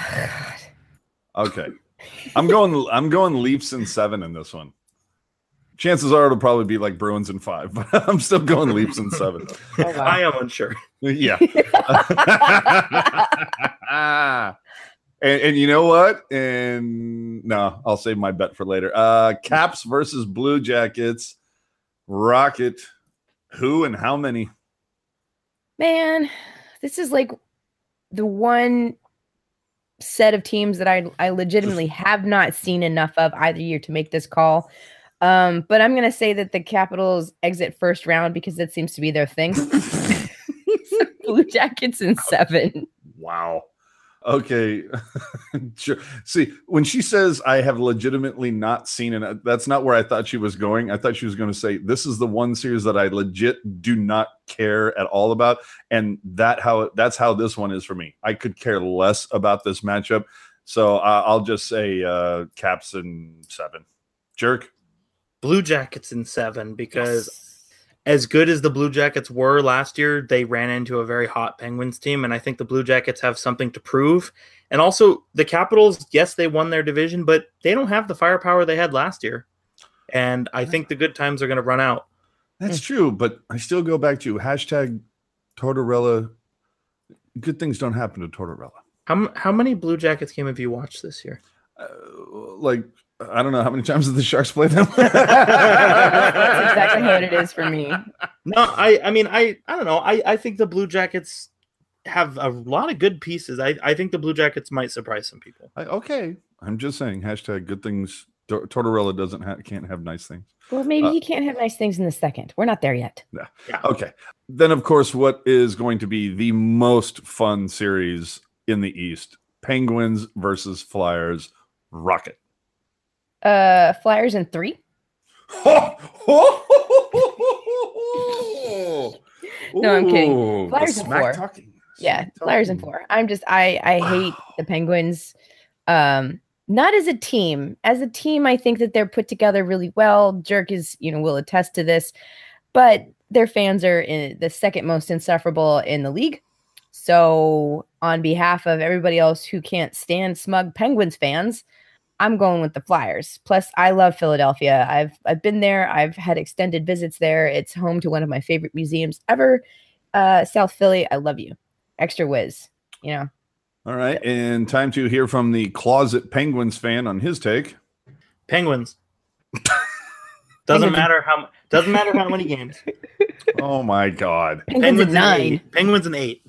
Okay. I'm going Leafs in 7 in this one. Chances are it'll probably be like Bruins in 5, but I'm still going Leafs in 7. Oh, wow. I am unsure. Yeah. and you know what? And no, I'll save my bet for later. Caps versus Blue Jackets. Rocket. Who and how many? Man, this is like the one set of teams that I legitimately have not seen enough of either year to make this call. But I'm going to say that the Capitals exit first round because that seems to be their thing. Blue Jackets in 7. Wow. Okay. Sure. See, when she says I have legitimately not seen it, that's not where I thought she was going. I thought she was going to say this is the one series that I legit do not care at all about, and that's how this one is for me. I could care less about this matchup, so I'll just say Caps in 7. Jerk. Blue Jackets in 7 because as good as the Blue Jackets were last year, they ran into a very hot Penguins team, and I think the Blue Jackets have something to prove. And also, the Capitals, yes, they won their division, but they don't have the firepower they had last year. And I think the good times are going to run out. That's true, but I still go back to #Tortorella. Good things don't happen to Tortorella. How many Blue Jackets game have you watched this year? I don't know how many times did the Sharks play them. That's exactly what it is for me. No, I mean I don't know. I think the Blue Jackets have a lot of good pieces. I think the Blue Jackets might surprise some people. Okay, I'm just saying #good things. Tortorella can't have nice things. Well, maybe he can't have nice things in the second. We're not there yet. Yeah. Okay. Then, of course, what is going to be the most fun series in the East? Penguins versus Flyers. Rocket. Flyers in 3. No, I'm kidding. Flyers in 4. Talking. Yeah, Flyers in 4. I hate the Penguins. Not as a team. As a team, I think that they're put together really well. Jerk will attest to this, but their fans are the second most insufferable in the league. So on behalf of everybody else who can't stand smug Penguins fans, I'm going with the Flyers. Plus, I love Philadelphia. I've been there. I've had extended visits there. It's home to one of my favorite museums ever. South Philly, I love you. Extra whiz, you know. All right, and time to hear from the closet Penguins fan on his take. Penguins. Doesn't matter how many games. Oh my God. Penguins at 9. Penguins an 8.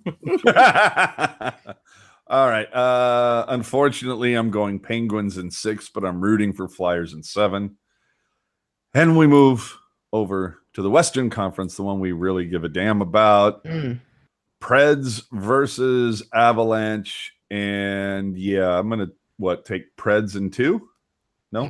All right. Unfortunately, I'm going Penguins in 6, but I'm rooting for Flyers in 7. And we move over to the Western Conference, the one we really give a damn about. Preds versus Avalanche. And yeah, I'm going to, take Preds in 2? No?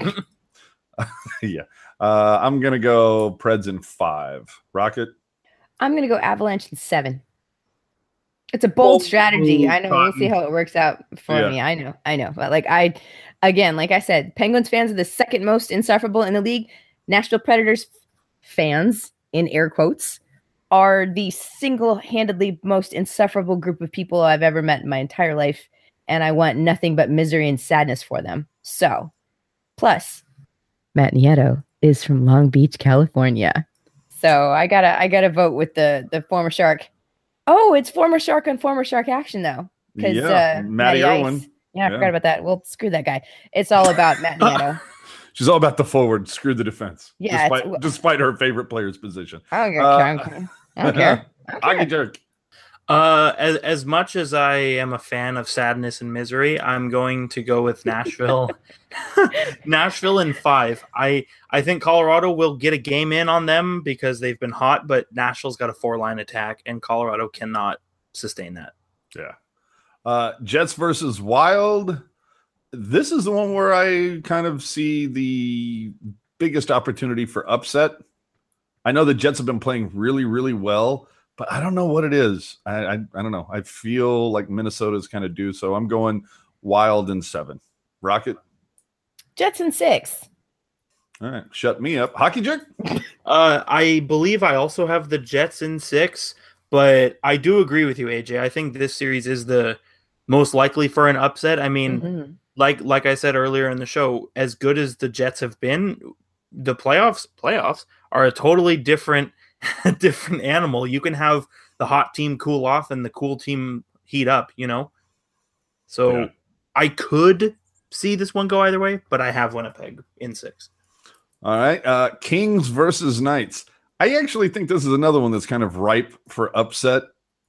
Yeah. I'm going to go Preds in 5. Rocket? I'm going to go Avalanche in 7. It's a bold strategy. I know. We'll see how it works out for me. I know. But like I said, Penguins fans are the second most insufferable in the league. Nashville Predators fans, in air quotes, are the single-handedly most insufferable group of people I've ever met in my entire life. And I want nothing but misery and sadness for them. So, plus, Matt Nieto is from Long Beach, California. So I gotta vote with the former Shark. Oh, it's former Shark on former Shark action, though. Yeah, Matty Irwin. Yeah, I forgot about that. Well, screw that guy. It's all about Matt Nieto. She's all about the forward. Screw the defense. Yeah, despite her favorite player's position. I don't care. Hockey jerk. As much as I am a fan of sadness and misery, I'm going to go with Nashville. Nashville in 5. I think Colorado will get a game in on them because they've been hot, but Nashville's got a 4-line attack, and Colorado cannot sustain that. Yeah. Jets versus Wild. This is the one where I kind of see the biggest opportunity for upset. I know the Jets have been playing really, really well, but I don't know what it is. I don't know. I feel like Minnesota's kind of due, so I'm going Wild in 7. Rocket? Jets in 6. All right. Shut me up. Hockey jerk? I believe I also have the Jets in 6, but I do agree with you, AJ. I think this series is the most likely for an upset. I mean, like I said earlier in the show, as good as the Jets have been, the playoffs are a totally different animal. You can have the hot team cool off and the cool team heat up, you know? So yeah. I could see this one go either way, but I have Winnipeg in 6. All right. Kings versus Knights. I actually think this is another one that's kind of ripe for upset.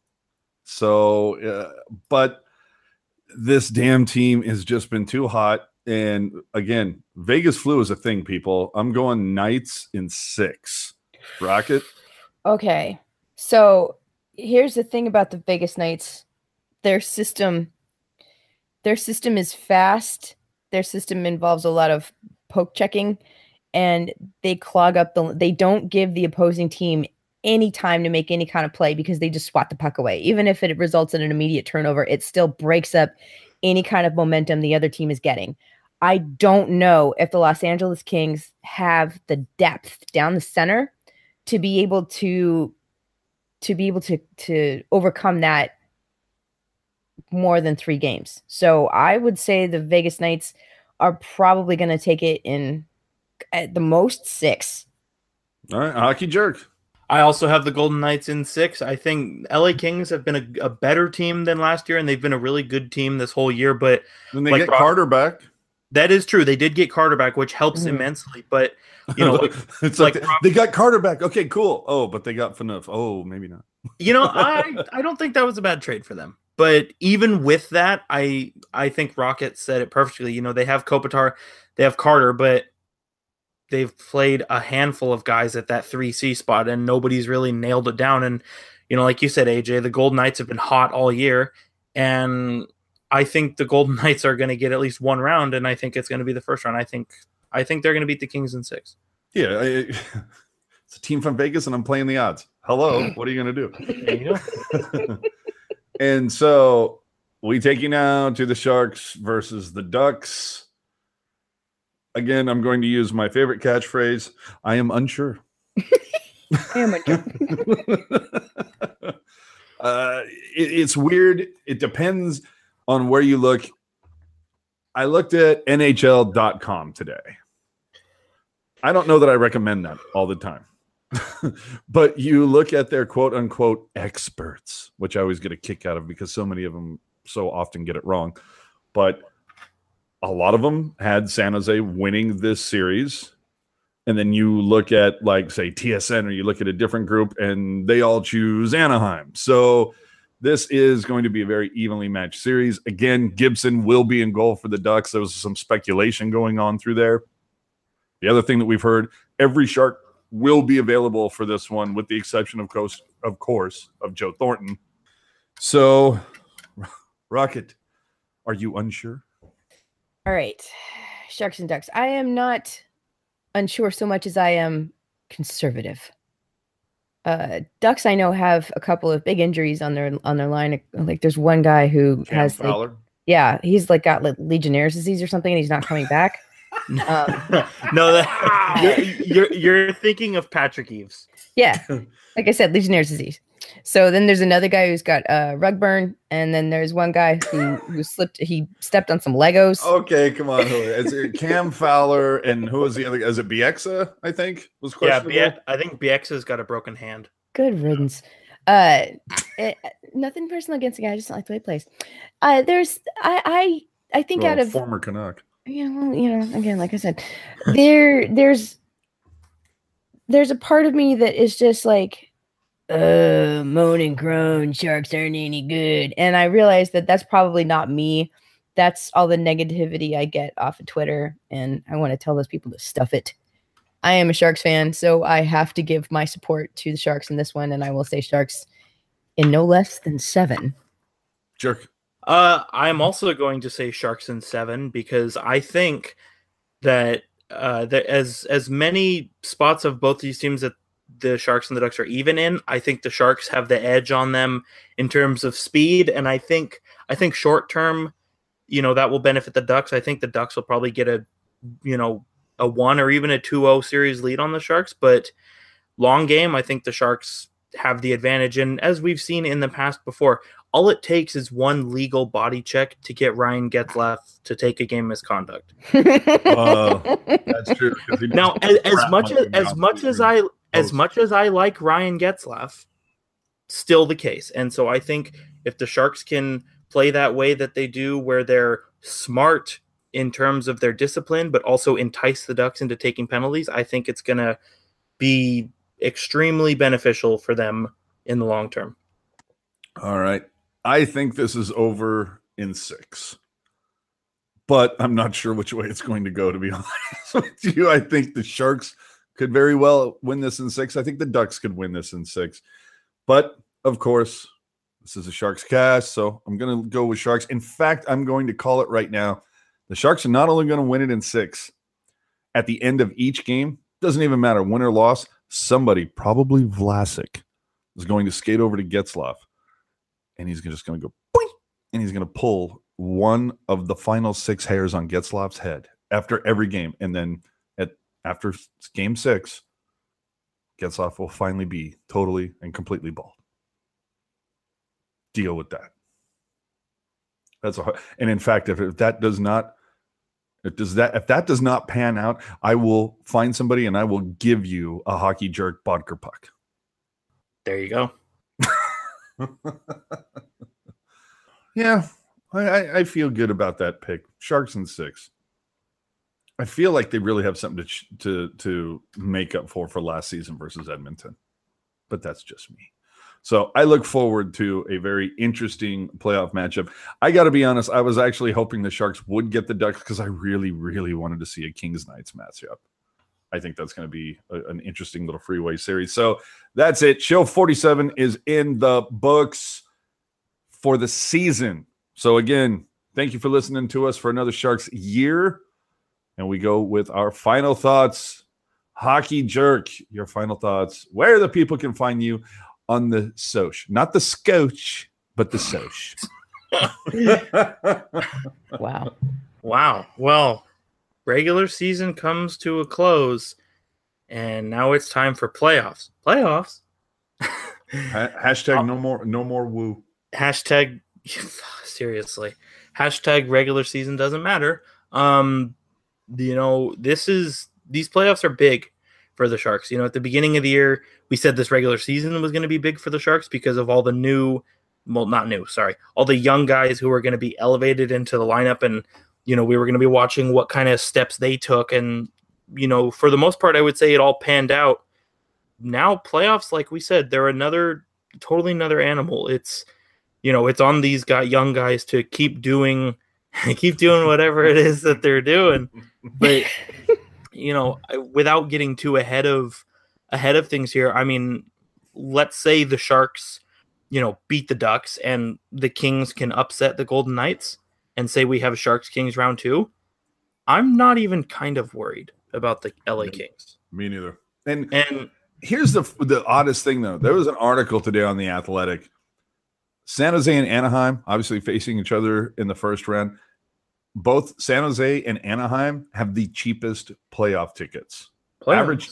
So, but this damn team has just been too hot. And again, Vegas flu is a thing, people. I'm going Knights in 6. Rocket? Okay. So here's the thing about the Vegas Knights. Their system is fast. Their system involves a lot of poke checking, and they clog up they don't give the opposing team any time to make any kind of play because they just swat the puck away. Even if it results in an immediate turnover, it still breaks up any kind of momentum the other team is getting. I don't know if the Los Angeles Kings have the depth down the center to be able to overcome that more than 3 games. So I would say the Vegas Knights are probably going to take it in at the most 6. All right, hockey jerk. I also have the Golden Knights in 6. I think LA Kings have been a better team than last year, and they've been a really good team this whole year. But then they get Carter back. That is true. They did get Carter back, which helps immensely. But you know, it's like they got Carter back. Okay, cool. Oh, but they got Phaneuf. Oh, maybe not. You know, I don't think that was a bad trade for them. But even with that, I think Rocket said it perfectly. You know, they have Kopitar, they have Carter, but they've played a handful of guys at that 3C spot, and nobody's really nailed it down. And, you know, like you said, AJ, the Golden Knights have been hot all year, and I think the Golden Knights are going to get at least one round, and I think it's going to be the first round. I think they're going to beat the Kings in 6. Yeah, it's a team from Vegas, and I'm playing the odds. Hello, what are you going to do? There you go. And so we take you now to the Sharks versus the Ducks. Again, I'm going to use my favorite catchphrase. I am unsure. I am unsure. It's weird. It depends on where you look. I looked at NHL.com today. I don't know that I recommend that all the time. But you look at their quote unquote experts, which I always get a kick out of because so many of them so often get it wrong. But a lot of them had San Jose winning this series. And then you look at, like, say, TSN, or you look at a different group and they all choose Anaheim. So this is going to be a very evenly matched series. Again, Gibson will be in goal for the Ducks. There was some speculation going on through there. The other thing that we've heard, every Shark will be available for this one, with the exception, of course, of Joe Thornton. So, Rocket, are you unsure? All right. Sharks and Ducks. I am not unsure so much as I am conservative. Ducks, I know, have a couple of big injuries on their line. Like, there's one guy who Cam has Fowler? he's like got like Legionnaire's disease or something, and he's not coming back. No, you're thinking of Patrick Eaves. Yeah, like I said, Legionnaire's disease. So then there's another guy who's got rug burn, and then there's one guy who stepped on some Legos. Okay, come on. Is it Cam Fowler, and who was the other guy? Is it Bieksa, I think, was questionable? Yeah, I think Bieksa's got a broken hand. Good riddance. Nothing personal against the guy. I just don't like the way he plays. I think out of former Canuck. Again, like I said, there's a part of me that is just like, moan and groan, Sharks aren't any good. And I realize that that's probably not me. That's all the negativity I get off of Twitter. And I want to tell those people to stuff it. I am a Sharks fan, so I have to give my support to the Sharks in this one. And I will say Sharks in no less than 7. Jerk. I'm also going to say Sharks in 7 because I think that as many spots of both these teams that the Sharks and the Ducks are even in, I think the Sharks have the edge on them in terms of speed, and I think short term, that will benefit the Ducks. I think the Ducks will probably get a 1 or even a 2-0 series lead on the Sharks, but long game, I think the Sharks have the advantage. And as we've seen in the past before, all it takes is one legal body check to get Ryan Getzlaf to take a game misconduct. That's true. Now, as much as I like Ryan Getzlaf, still the case. And so I think if the Sharks can play that way that they do, where they're smart in terms of their discipline, but also entice the Ducks into taking penalties, I think it's going to be extremely beneficial for them in the long term. All right. I think this is over in 6, but I'm not sure which way it's going to go, to be honest with you. I think the Sharks could very well win this in 6. I think the Ducks could win this in 6. But, of course, this is a Sharks cast, so I'm going to go with Sharks. In fact, I'm going to call it right now. The Sharks are not only going to win it in 6. At the end of each game, doesn't even matter, win or loss, somebody, probably Vlasic, is going to skate over to Getzlaf, and he's just going to go, boing, and he's going to pull one of the final 6 hairs on Getzlaf's head after every game. And then after game 6, Getzlaf will finally be totally and completely bald. Deal with that. And in fact, if that does not pan out, I will find somebody and I will give you a Hockey Jerk Bodker puck. There you go. Yeah, I feel good about that pick. Sharks in 6. I feel like they really have something to make up for last season versus Edmonton, but that's just me. So I look forward to a very interesting playoff matchup. I got to be honest, I was actually hoping the Sharks would get the Ducks because I really, really wanted to see a Kings Knights matchup. I think that's going to be an interesting little freeway series. So that's it. Show 47 is in the books for the season. So again, thank you for listening to us for another Sharks year. And we go with our final thoughts. Hockey Jerk, your final thoughts. Where the people can find you on the Soch. Not the Scotch, but the Soch. Wow. Well, regular season comes to a close, and now it's time for playoffs. Hashtag no more woo. Hashtag seriously. hashtag regular season doesn't matter. These playoffs are big for the Sharks. At the beginning of the year, we said this regular season was going to be big for the Sharks because of all the all the young guys who were going to be elevated into the lineup, and we were going to be watching what kind of steps they took, and for the most part, I would say it all panned out. Now playoffs, like we said, they're totally another animal. It's it's on these young guys to keep doing whatever it is that they're doing, but without getting too ahead of things here. I mean, let's say the Sharks, beat the Ducks and the Kings can upset the Golden Knights, and say we have Sharks Kings round 2. I'm not even kind of worried about the LA Kings. Me neither. And here's the oddest thing, though. There was an article today on The Athletic. San Jose and Anaheim, obviously facing each other in the first round. Both San Jose and Anaheim have the cheapest playoff tickets. Average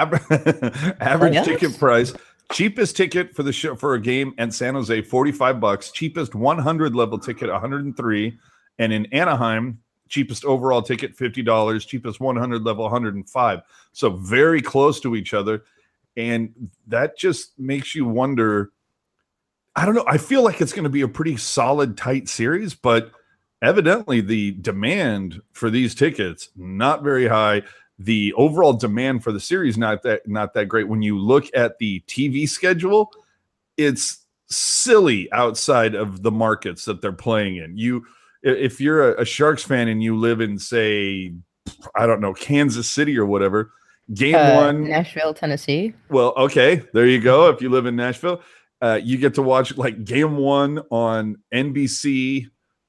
ticket price. Cheapest ticket for the show for a game at San Jose, $45. Cheapest 100 level ticket, $103. And in Anaheim, cheapest overall ticket, $50. Cheapest 100 level, $105. So very close to each other. And that just makes you wonder. I don't know. I feel like it's going to be a pretty solid, tight series, but evidently the demand for these tickets, not very high. The overall demand for the series, not that great. When you look at the TV schedule, it's silly outside of the markets that they're playing in. If you're a Sharks fan and you live in, say, I don't know, Kansas City or whatever, game one. Nashville, Tennessee. Well, okay, there you go. If you live in Nashville, you get to watch like game one on NBC,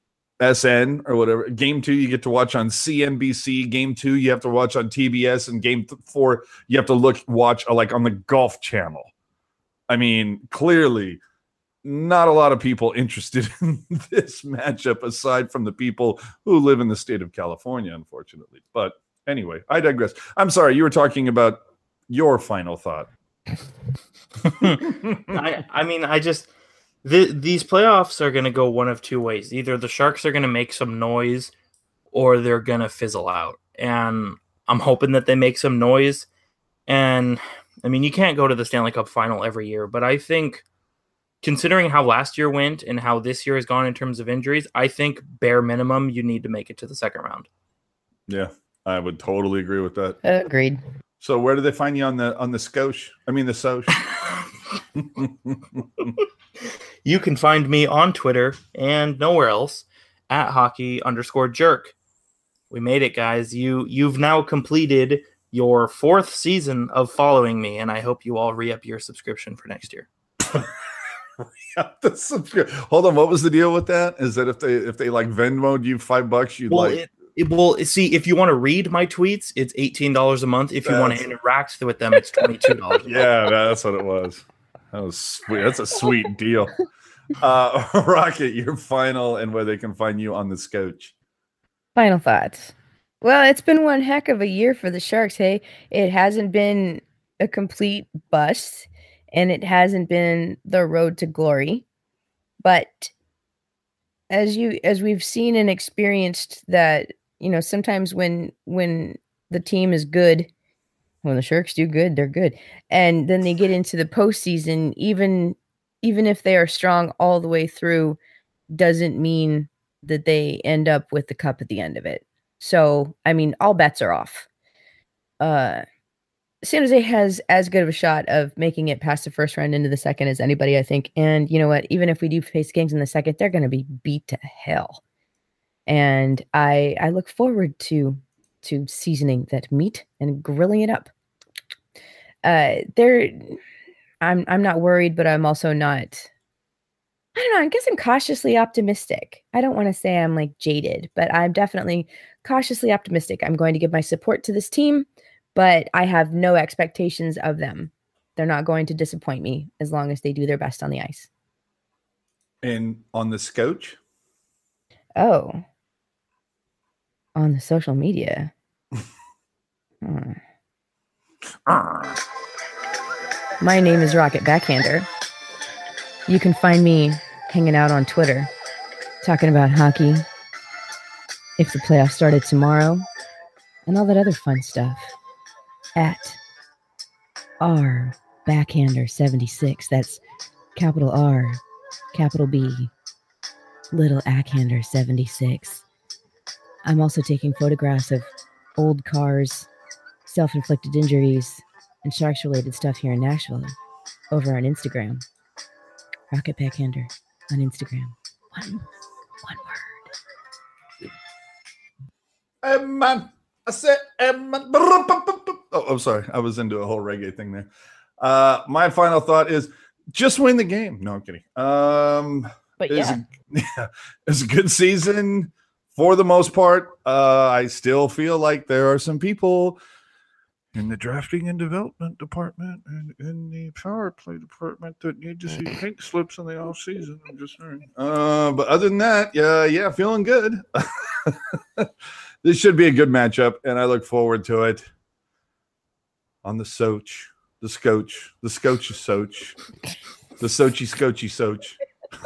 SN or whatever. Game 2, you get to watch on CNBC. Game 2, you have to watch on TBS, and game 4, you have to watch like on the Golf Channel. I mean, clearly, not a lot of people interested in this matchup aside from the people who live in the state of California, unfortunately. But anyway, I digress. I'm sorry, you were talking about your final thought. These playoffs are going to go one of two ways. Either the Sharks are going to make some noise or they're going to fizzle out. And I'm hoping that they make some noise. And I mean, you can't go to the Stanley Cup final every year, but I think considering how last year went and how this year has gone in terms of injuries, I think bare minimum you need to make it to the second round. Yeah, I would totally agree with that. Agreed. So where do they find you on the Scotia? I mean the Soch. You can find me on Twitter and nowhere else at hockey_jerk. We made it, guys. You've now completed your 4th season of following me, and I hope you all re-up your subscription for next year. Hold on, what was the deal with that? Is that if they like Venmo'd you $5, you'd see, if you want to read my tweets, it's $18 a month. If you want to interact with them, it's $22. Yeah, that's what it was. That was sweet. That's a sweet deal. Rocket, your final and where they can find you on the Scotch. Final thoughts. Well, it's been one heck of a year for the Sharks. Hey, it hasn't been a complete bust, and it hasn't been the road to glory. But as we've seen and experienced that, sometimes when the team is good, when the Sharks do good, they're good. And then they get into the postseason, even if they are strong all the way through, doesn't mean that they end up with the cup at the end of it. So, I mean, all bets are off. San Jose has as good of a shot of making it past the first round into the second as anybody, I think. And you know what? Even if we do face Kings in the second, they're going to be beat to hell. And I look forward to seasoning that meat and grilling it up. I'm not worried, but I'm also not. I don't know. I guess I'm cautiously optimistic. I don't want to say I'm like jaded, but I'm definitely cautiously optimistic. I'm going to give my support to this team, but I have no expectations of them. They're not going to disappoint me as long as they do their best on the ice. And on the Scotch? Oh. On the social media. My name is Rocket Backhander. You can find me hanging out on Twitter, talking about hockey if the playoffs started tomorrow, and all that other fun stuff at R Backhander 76. That's capital R, capital B, little Ackhander 76. I'm also taking photographs of old cars, self-inflicted injuries, and Sharks-related stuff here in Nashville over on Instagram. Rocket Backhander on Instagram. One word. Hey, man. I said, hey, man. Oh, I'm sorry. I was into a whole reggae thing there. My final thought is just win the game. No, I'm kidding. But it's a good season for the most part. I still feel like there are some people in the drafting and development department and in the power play department that need to see pink slips in the off season. I'm just saying. But other than that, yeah, feeling good. This should be a good matchup, and I look forward to it. On the Soch, the Scotch, the Scotchy Soch, the Sochi Scotchy Soch.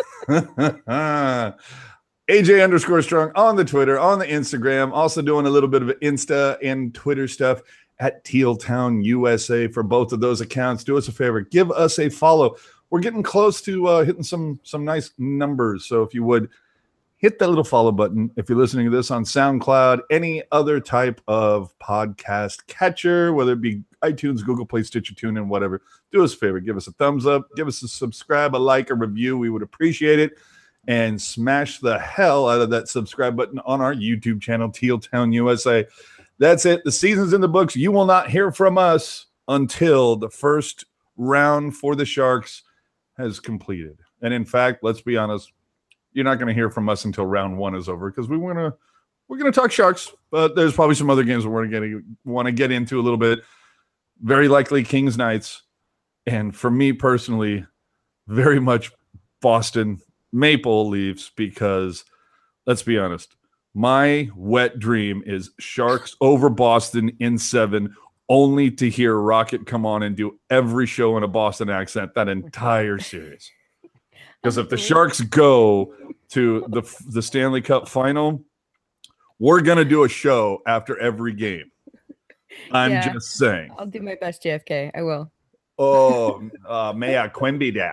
AJ_Strong on the Twitter, on the Instagram, also doing a little bit of Insta and Twitter stuff at Tealtown USA for both of those accounts. Do us a favor, give us a follow. We're getting close to hitting some nice numbers, so if you would, hit that little follow button. If you're listening to this on SoundCloud, any other type of podcast catcher, whether it be iTunes, Google Play, Stitcher, TuneIn, whatever, do us a favor. Give us a thumbs up. Give us a subscribe, a like, a review. We would appreciate it. And smash the hell out of that subscribe button on our YouTube channel, Tealtown USA. That's it. The season's in the books. You will not hear from us until the first round for the Sharks has completed. And in fact, let's be honest, you're not going to hear from us until round one is over because we're going to talk Sharks, but there's probably some other games we're going to want to get into a little bit. Very likely Kings Knights, and for me personally, very much Boston Maple Leafs, because let's be honest, my wet dream is Sharks over Boston in 7, only to hear Rocket come on and do every show in a Boston accent that entire series. Because if the Sharks go to the Stanley Cup final, we're going to do a show after every game. I'm just saying. I'll do my best, JFK. I will. Oh, mea Quimby da.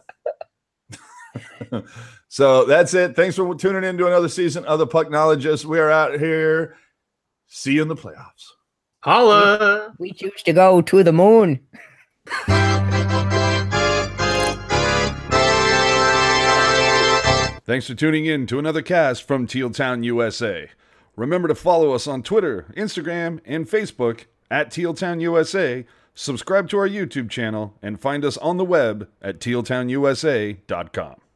So that's it. Thanks for tuning in to another season of the Pucknologists. We are out here. See you in the playoffs. Holla! We choose to go to the moon. Thanks for tuning in to another cast from Tealtown USA. Remember to follow us on Twitter, Instagram, and Facebook at Tealtown USA. Subscribe to our YouTube channel and find us on the web at tealtownusa.com.